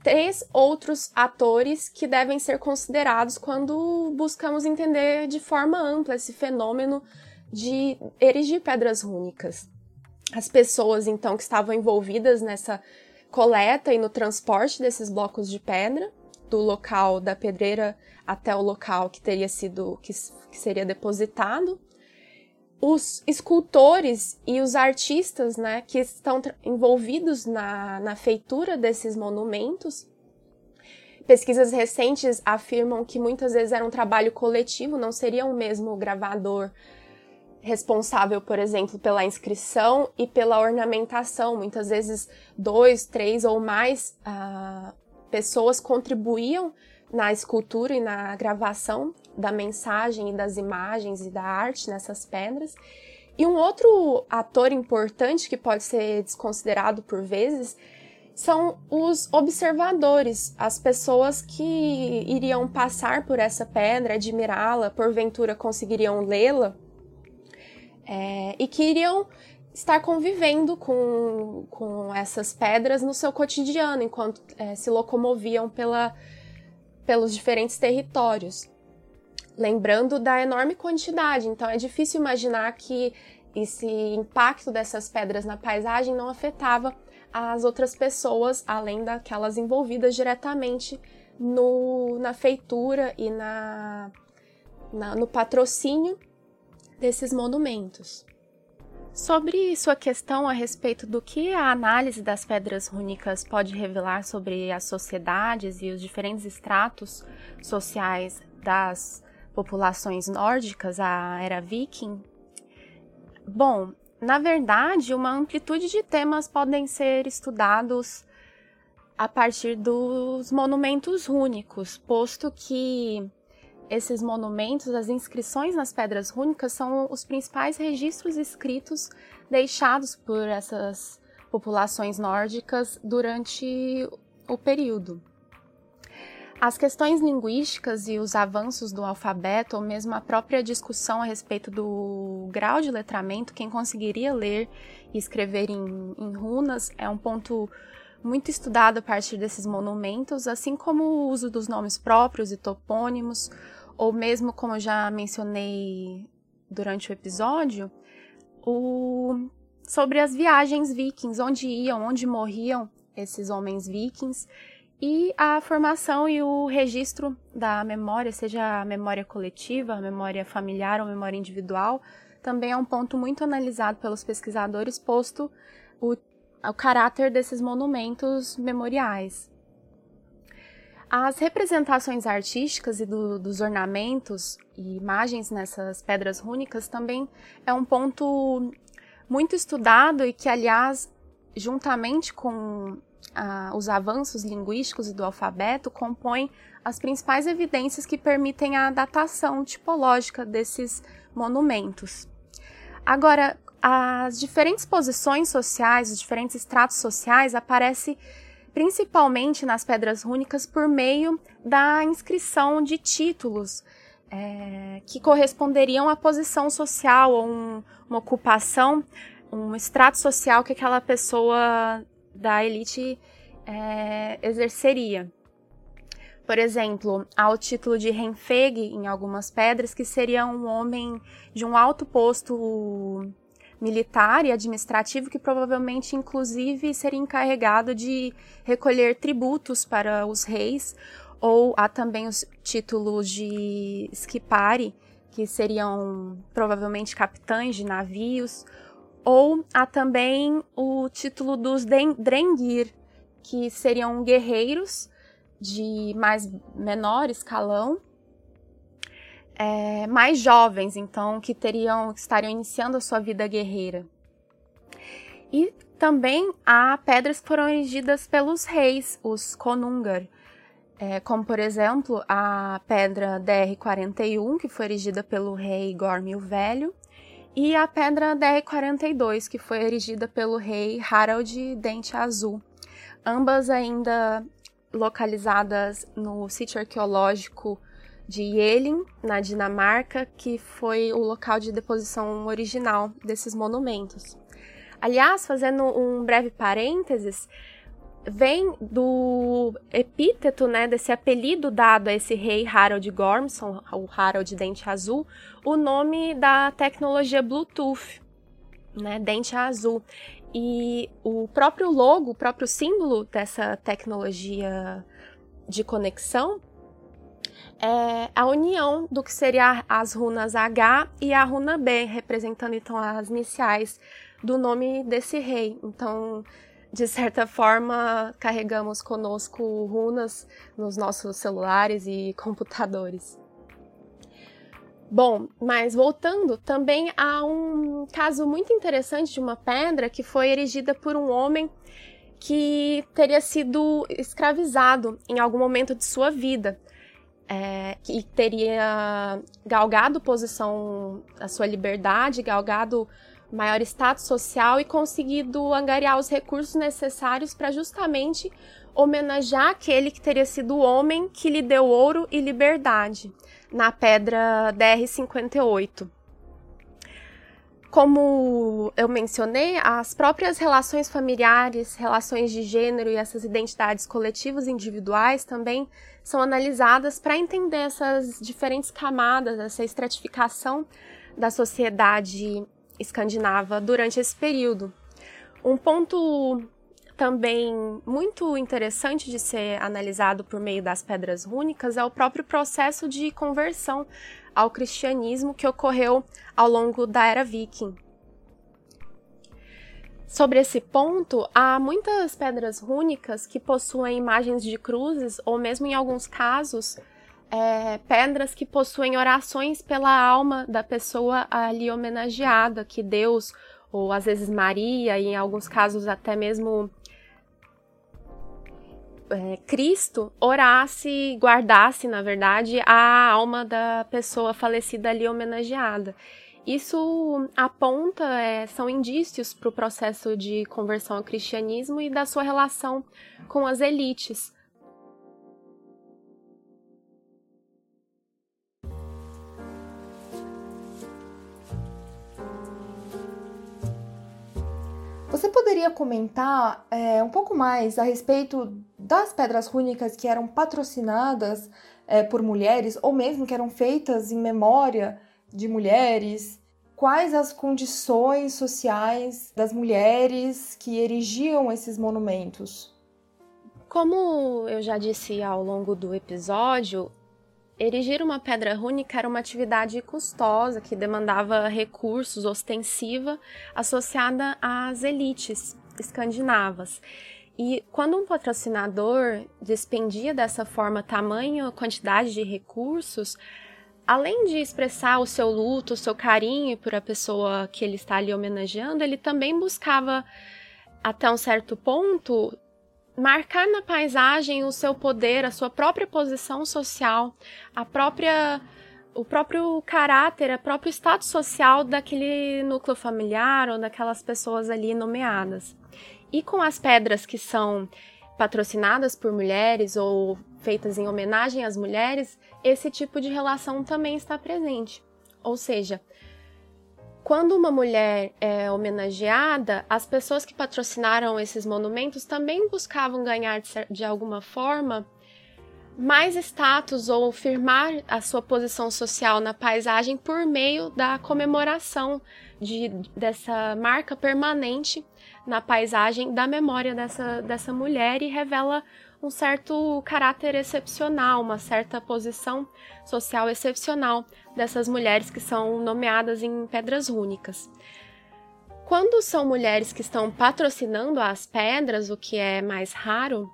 3 outros atores que devem ser considerados quando buscamos entender de forma ampla esse fenômeno de erigir pedras rúnicas. As pessoas, então, que estavam envolvidas nessa coleta e no transporte desses blocos de pedra, do local da pedreira até o local que seria depositado. Os escultores e os artistas, né, que estão envolvidos na feitura desses monumentos. Pesquisas recentes afirmam que muitas vezes era um trabalho coletivo, não seria o mesmo gravador responsável, por exemplo, pela inscrição e pela ornamentação. Muitas vezes 2, 3 ou mais pessoas contribuíam na escultura e na gravação da mensagem e das imagens e da arte nessas pedras. E um outro ator importante que pode ser desconsiderado por vezes são os observadores, as pessoas que iriam passar por essa pedra, admirá-la, porventura conseguiriam lê-la, e que iriam estar convivendo com essas pedras no seu cotidiano, enquanto se locomoviam pelos diferentes territórios. Lembrando da enorme quantidade, então é difícil imaginar que esse impacto dessas pedras na paisagem não afetava as outras pessoas, além daquelas envolvidas diretamente na feitura e no patrocínio desses monumentos. Sobre sua questão a respeito do que a análise das pedras rúnicas pode revelar sobre as sociedades e os diferentes estratos sociais das populações nórdicas, a era viking? Bom, na verdade, uma amplitude de temas podem ser estudados a partir dos monumentos rúnicos, posto que esses monumentos, as inscrições nas pedras rúnicas, são os principais registros escritos deixados por essas populações nórdicas durante o período. As questões linguísticas e os avanços do alfabeto, ou mesmo a própria discussão a respeito do grau de letramento, quem conseguiria ler e escrever em runas, é um ponto muito estudado a partir desses monumentos, assim como o uso dos nomes próprios e topônimos, ou mesmo, como eu já mencionei durante o episódio, sobre as viagens vikings, onde iam, onde morriam esses homens vikings, e a formação e o registro da memória, seja a memória coletiva, a memória familiar ou a memória individual, também é um ponto muito analisado pelos pesquisadores, posto o caráter desses monumentos memoriais. As representações artísticas e dos ornamentos e imagens nessas pedras rúnicas também é um ponto muito estudado e que, aliás, juntamente com os avanços linguísticos e do alfabeto, compõem as principais evidências que permitem a datação tipológica desses monumentos. Agora, as diferentes posições sociais, os diferentes estratos sociais aparecem principalmente nas pedras rúnicas por meio da inscrição de títulos que corresponderiam à posição social ou uma ocupação, um extrato social que aquela pessoa da elite exerceria. Por exemplo, há o título de Renfeg em algumas pedras, que seria um homem de um alto posto militar e administrativo que provavelmente, inclusive, seria encarregado de recolher tributos para os reis, ou há também os títulos de Skipari, que seriam provavelmente capitães de navios, ou há também o título dos Drengir, que seriam guerreiros de menor escalão, mais jovens, então, que estariam iniciando a sua vida guerreira. E também há pedras que foram erigidas pelos reis, os Konungar, como, por exemplo, a pedra DR-41, que foi erigida pelo rei Gorm o Velho, e a pedra DR-42, que foi erigida pelo rei Harald Dente Azul. Ambas ainda localizadas no sítio arqueológico de Jelling, na Dinamarca, que foi o local de deposição original desses monumentos. Aliás, fazendo um breve parênteses, vem do epíteto, né, desse apelido dado a esse rei Harold Gormson, o Harold Dente Azul, o nome da tecnologia Bluetooth, né, Dente Azul. E o próprio logo, o próprio símbolo dessa tecnologia de conexão é a união do que seria as runas H e a runa B, representando então as iniciais do nome desse rei. Então, de certa forma, carregamos conosco runas nos nossos celulares e computadores. Bom, mas voltando, também há um caso muito interessante de uma pedra que foi erigida por um homem que teria sido escravizado em algum momento de sua vida, que teria galgado a sua liberdade, galgado maior status social e conseguido angariar os recursos necessários para justamente homenagear aquele que teria sido o homem que lhe deu ouro e liberdade, na pedra DR-58. Como eu mencionei, as próprias relações familiares, relações de gênero e essas identidades coletivas e individuais também são analisadas para entender essas diferentes camadas, essa estratificação da sociedade escandinava durante esse período. Um ponto também muito interessante de ser analisado por meio das pedras rúnicas é o próprio processo de conversão ao cristianismo que ocorreu ao longo da era viking. Sobre esse ponto, há muitas pedras rúnicas que possuem imagens de cruzes ou mesmo em alguns casos pedras que possuem orações pela alma da pessoa ali homenageada, que Deus, ou às vezes Maria, e em alguns casos até mesmo Cristo, orasse, guardasse, na verdade, a alma da pessoa falecida ali homenageada. Isso aponta, são indícios para o processo de conversão ao cristianismo e da sua relação com as elites. Você poderia comentar um pouco mais a respeito das pedras rúnicas que eram patrocinadas por mulheres, ou mesmo que eram feitas em memória de mulheres? Quais as condições sociais das mulheres que erigiam esses monumentos? Como eu já disse ao longo do episódio, erigir uma pedra rúnica era uma atividade custosa que demandava recursos, ostensiva, associada às elites escandinavas. E quando um patrocinador despendia dessa forma tamanha quantidade de recursos, além de expressar o seu luto, o seu carinho por a pessoa que ele está ali homenageando, ele também buscava, até um certo ponto, marcar na paisagem o seu poder, a sua própria posição social, o próprio caráter, o próprio status social daquele núcleo familiar ou daquelas pessoas ali nomeadas. E com as pedras que são patrocinadas por mulheres ou feitas em homenagem às mulheres, esse tipo de relação também está presente. Ou seja, quando uma mulher é homenageada, as pessoas que patrocinaram esses monumentos também buscavam ganhar, de alguma forma, mais status ou firmar a sua posição social na paisagem por meio da comemoração dessa marca permanente na paisagem da memória dessa mulher, e revela um certo caráter excepcional, uma certa posição social excepcional dessas mulheres que são nomeadas em pedras rúnicas. Quando são mulheres que estão patrocinando as pedras, o que é mais raro,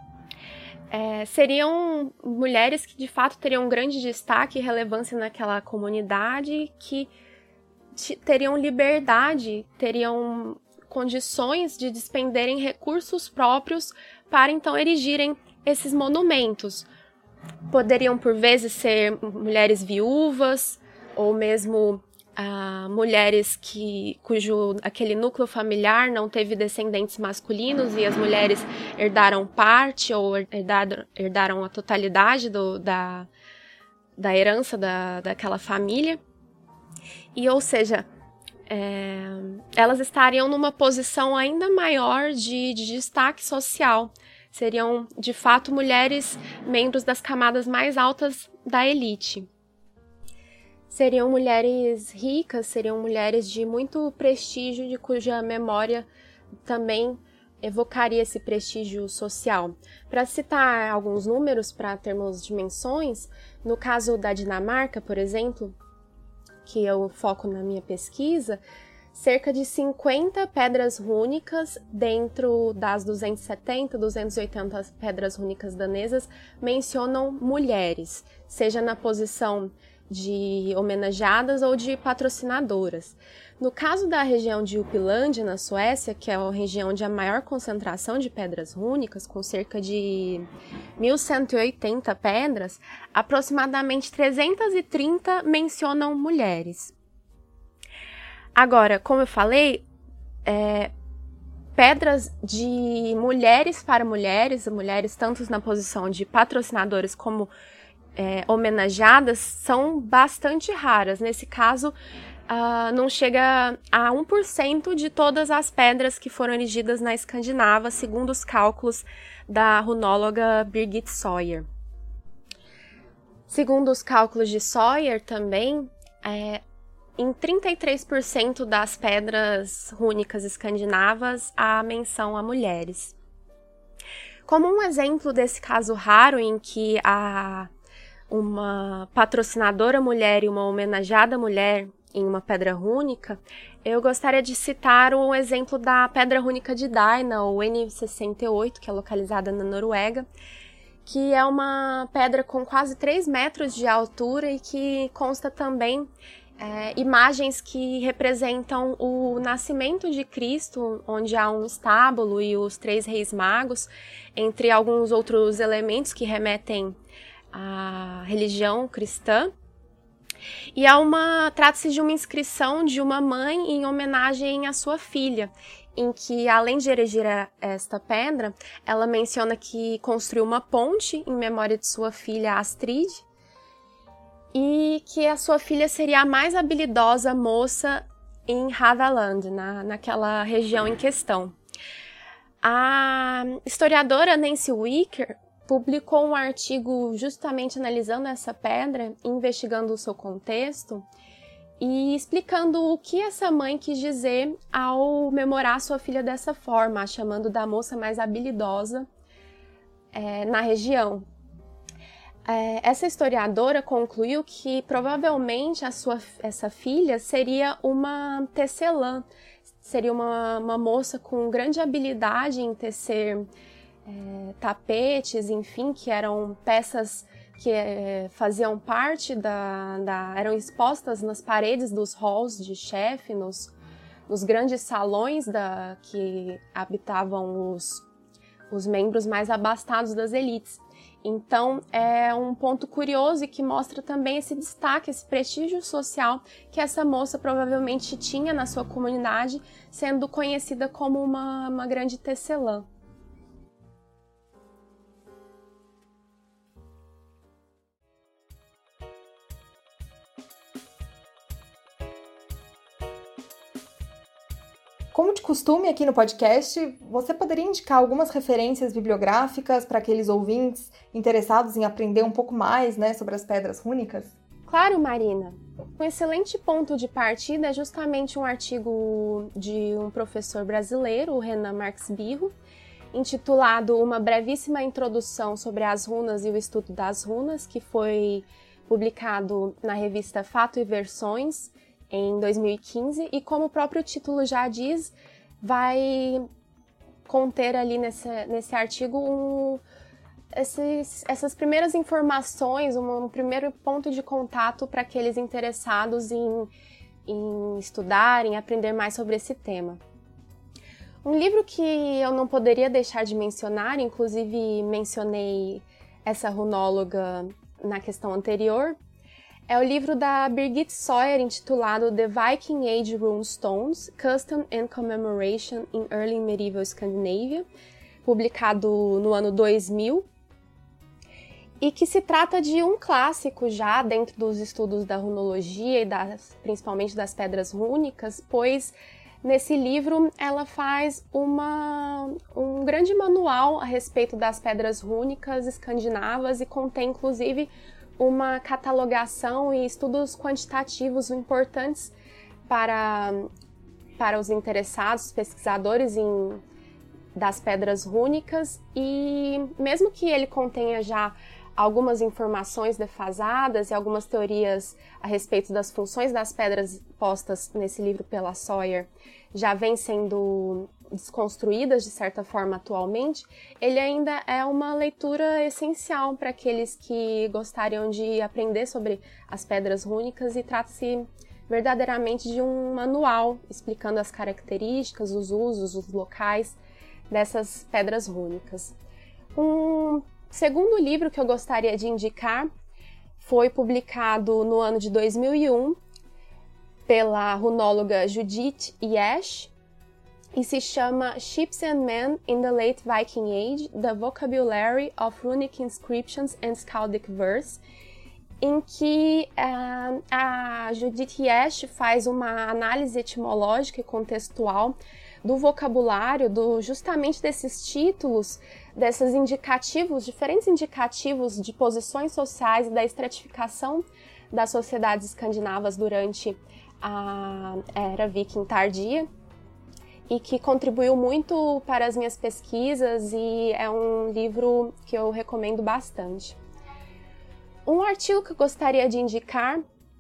seriam mulheres que de fato teriam um grande destaque e relevância naquela comunidade, que teriam liberdade, teriam condições de despenderem recursos próprios para então erigirem esses monumentos. Poderiam por vezes ser mulheres viúvas ou mesmo mulheres cujo aquele núcleo familiar não teve descendentes masculinos e as mulheres herdaram parte ou herdaram a totalidade da herança daquela família. E, ou seja, elas estariam numa posição ainda maior de destaque social. Seriam, de fato, mulheres membros das camadas mais altas da elite. Seriam mulheres ricas, seriam mulheres de muito prestígio, de cuja memória também evocaria esse prestígio social. Para citar alguns números, para termos dimensões, no caso da Dinamarca, por exemplo, que eu foco na minha pesquisa, cerca de 50 pedras rúnicas dentro das 270, 280 pedras rúnicas danesas mencionam mulheres, seja na posição de homenageadas ou de patrocinadoras. No caso da região de Uppland, na Suécia, que é a região onde há maior concentração de pedras rúnicas, com cerca de 1.180 pedras, aproximadamente 330 mencionam mulheres. Agora, como eu falei, pedras de mulheres para mulheres tanto na posição de patrocinadoras como homenageadas, são bastante raras. Nesse caso, não chega a 1% de todas as pedras que foram erigidas na Escandinava, segundo os cálculos da runóloga Birgit Sawyer. Segundo os cálculos de Sawyer também, em 33% das pedras rúnicas escandinavas há menção a mulheres. Como um exemplo desse caso raro em que há uma patrocinadora mulher e uma homenageada mulher em uma pedra rúnica, eu gostaria de citar o exemplo da pedra rúnica de Daina, ou N68, que é localizada na Noruega, que é uma pedra com quase 3 metros de altura e que consta também imagens que representam o nascimento de Cristo, onde há um estábulo e os 3 reis magos, entre alguns outros elementos que remetem à religião cristã. E trata-se de uma inscrição de uma mãe em homenagem à sua filha, em que, além de erigir esta pedra, ela menciona que construiu uma ponte em memória de sua filha Astrid, e que a sua filha seria a mais habilidosa moça em Havaland, naquela região em questão. A historiadora Nancy Wicker publicou um artigo justamente analisando essa pedra, investigando o seu contexto e explicando o que essa mãe quis dizer ao memorar sua filha dessa forma, a chamando da moça mais habilidosa na região. Essa historiadora concluiu que provavelmente essa filha seria uma tecelã, seria uma moça com grande habilidade em tecer tapetes, enfim, que eram peças que faziam parte eram expostas nas paredes dos halls de chefe, nos grandes salões que habitavam os membros mais abastados das elites. Então, é um ponto curioso e que mostra também esse destaque, esse prestígio social que essa moça provavelmente tinha na sua comunidade, sendo conhecida como uma grande tecelã. Como de costume aqui no podcast, você poderia indicar algumas referências bibliográficas para aqueles ouvintes interessados em aprender um pouco mais, sobre as pedras rúnicas? Claro, Marina. Um excelente ponto de partida é justamente um artigo de um professor brasileiro, o Renan Marques Birro, intitulado Uma brevíssima introdução sobre as runas e o estudo das runas, que foi publicado na revista Fato e Versões, em 2015, e como o próprio título já diz, vai conter ali nesse artigo essas primeiras informações, um primeiro ponto de contato para aqueles interessados em estudar, em aprender mais sobre esse tema. Um livro que eu não poderia deixar de mencionar, inclusive mencionei essa runóloga na questão anterior, é o livro da Birgit Sawyer intitulado The Viking Age Runestones, Custom and Commemoration in Early Medieval Scandinavia, publicado no ano 2000. e que se trata de um clássico já dentro dos estudos da runologia e principalmente das pedras rúnicas, pois nesse livro ela faz um grande manual a respeito das pedras rúnicas escandinavas e contém inclusive uma catalogação e estudos quantitativos importantes para os interessados, pesquisadores das pedras rúnicas, e mesmo que ele contenha já algumas informações defasadas e algumas teorias a respeito das funções das pedras postas nesse livro pela Sawyer já vêm sendo desconstruídas de certa forma atualmente, ele ainda é uma leitura essencial para aqueles que gostariam de aprender sobre as pedras rúnicas, e trata-se verdadeiramente de um manual explicando as características, os usos, os locais dessas pedras rúnicas. Um segundo livro que eu gostaria de indicar foi publicado no ano de 2001 pela runóloga Judith Jesch e se chama Ships and Men in the Late Viking Age, The Vocabulary of Runic Inscriptions and Skaldic Verse, em que a Judith Jesch faz uma análise etimológica e contextual do vocabulário, justamente desses títulos, desses indicativos, diferentes indicativos de posições sociais e da estratificação das sociedades escandinavas durante a era viking tardia, e que contribuiu muito para as minhas pesquisas, e é um livro que eu recomendo bastante. Um artigo que eu gostaria de indicar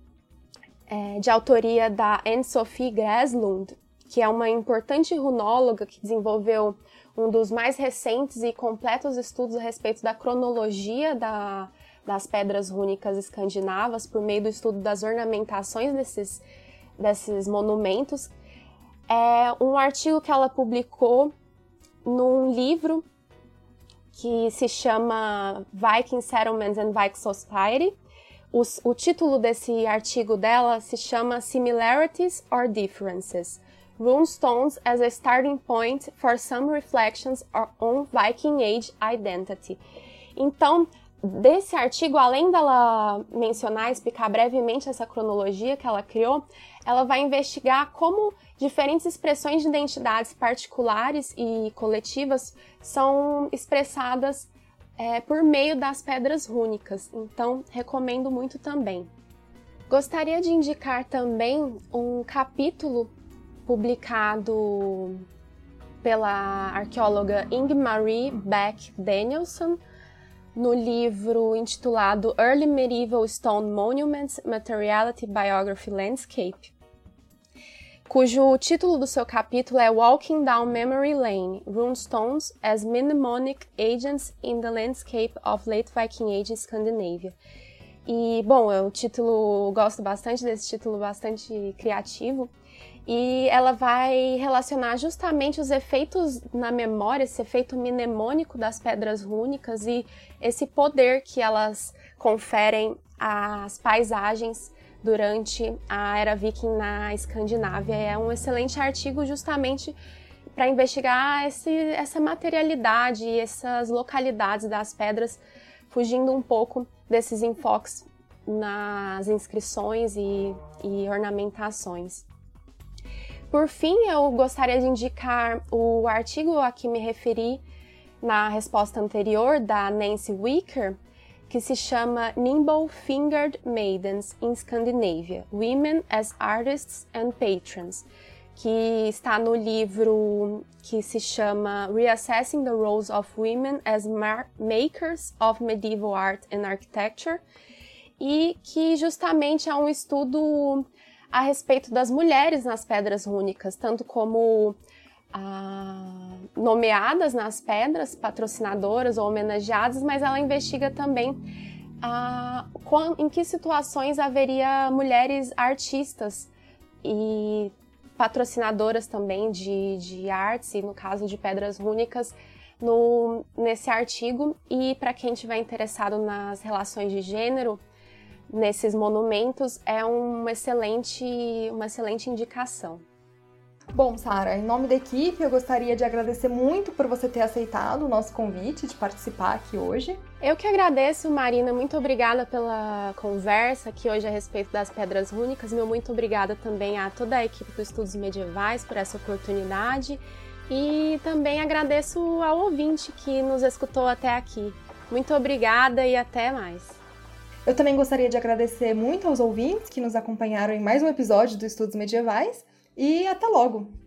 é de autoria da Anne-Sophie Gräslund, que é uma importante runóloga que desenvolveu um dos mais recentes e completos estudos a respeito da cronologia das pedras rúnicas escandinavas por meio do estudo das ornamentações desses monumentos. É um artigo que ela publicou num livro que se chama Viking Settlements and Viking Society. O título desse artigo dela se chama Similarities or Differences? Runestones as a Starting Point for Some Reflections on Viking Age Identity. Então, desse artigo, além dela mencionar, explicar brevemente essa cronologia que ela criou, ela vai investigar como diferentes expressões de identidades particulares e coletivas são expressadas por meio das pedras rúnicas. Então, recomendo muito também. Gostaria de indicar também um capítulo publicado pela arqueóloga Ingmarie Beck Danielson no livro intitulado Early Medieval Stone Monuments, Materiality, Biography, Landscape, cujo título do seu capítulo é Walking Down Memory Lane, Runestones as Mnemonic Agents in the Landscape of Late Viking Age Scandinavia. E, bom, gosto bastante desse título, bastante criativo, e ela vai relacionar justamente os efeitos na memória, esse efeito mnemônico das pedras rúnicas e esse poder que elas conferem às paisagens durante a era viking na Escandinávia. É um excelente artigo justamente para investigar essa materialidade e essas localidades das pedras, fugindo um pouco desses enfoques nas inscrições e ornamentações. Por fim, eu gostaria de indicar o artigo a que me referi na resposta anterior, da Nancy Wicker, que se chama Nimble-Fingered Maidens in Scandinavia, Women as Artists and Patrons, que está no livro que se chama Reassessing the Roles of Women as Makers of Medieval Art and Architecture, e que justamente é um estudo a respeito das mulheres nas pedras rúnicas, tanto como nomeadas nas pedras, patrocinadoras ou homenageadas, mas ela investiga também em que situações haveria mulheres artistas e patrocinadoras também de artes, e no caso de pedras rúnicas, nesse artigo. E para quem estiver interessado nas relações de gênero, nesses monumentos, é uma excelente indicação. Bom, Sara, em nome da equipe, eu gostaria de agradecer muito por você ter aceitado o nosso convite de participar aqui hoje. Eu que agradeço, Marina. Muito obrigada pela conversa aqui hoje a respeito das pedras rúnicas. Muito obrigada também a toda a equipe dos Estudos Medievais por essa oportunidade. E também agradeço ao ouvinte que nos escutou até aqui. Muito obrigada e até mais. Eu também gostaria de agradecer muito aos ouvintes que nos acompanharam em mais um episódio do Estudos Medievais. E até logo!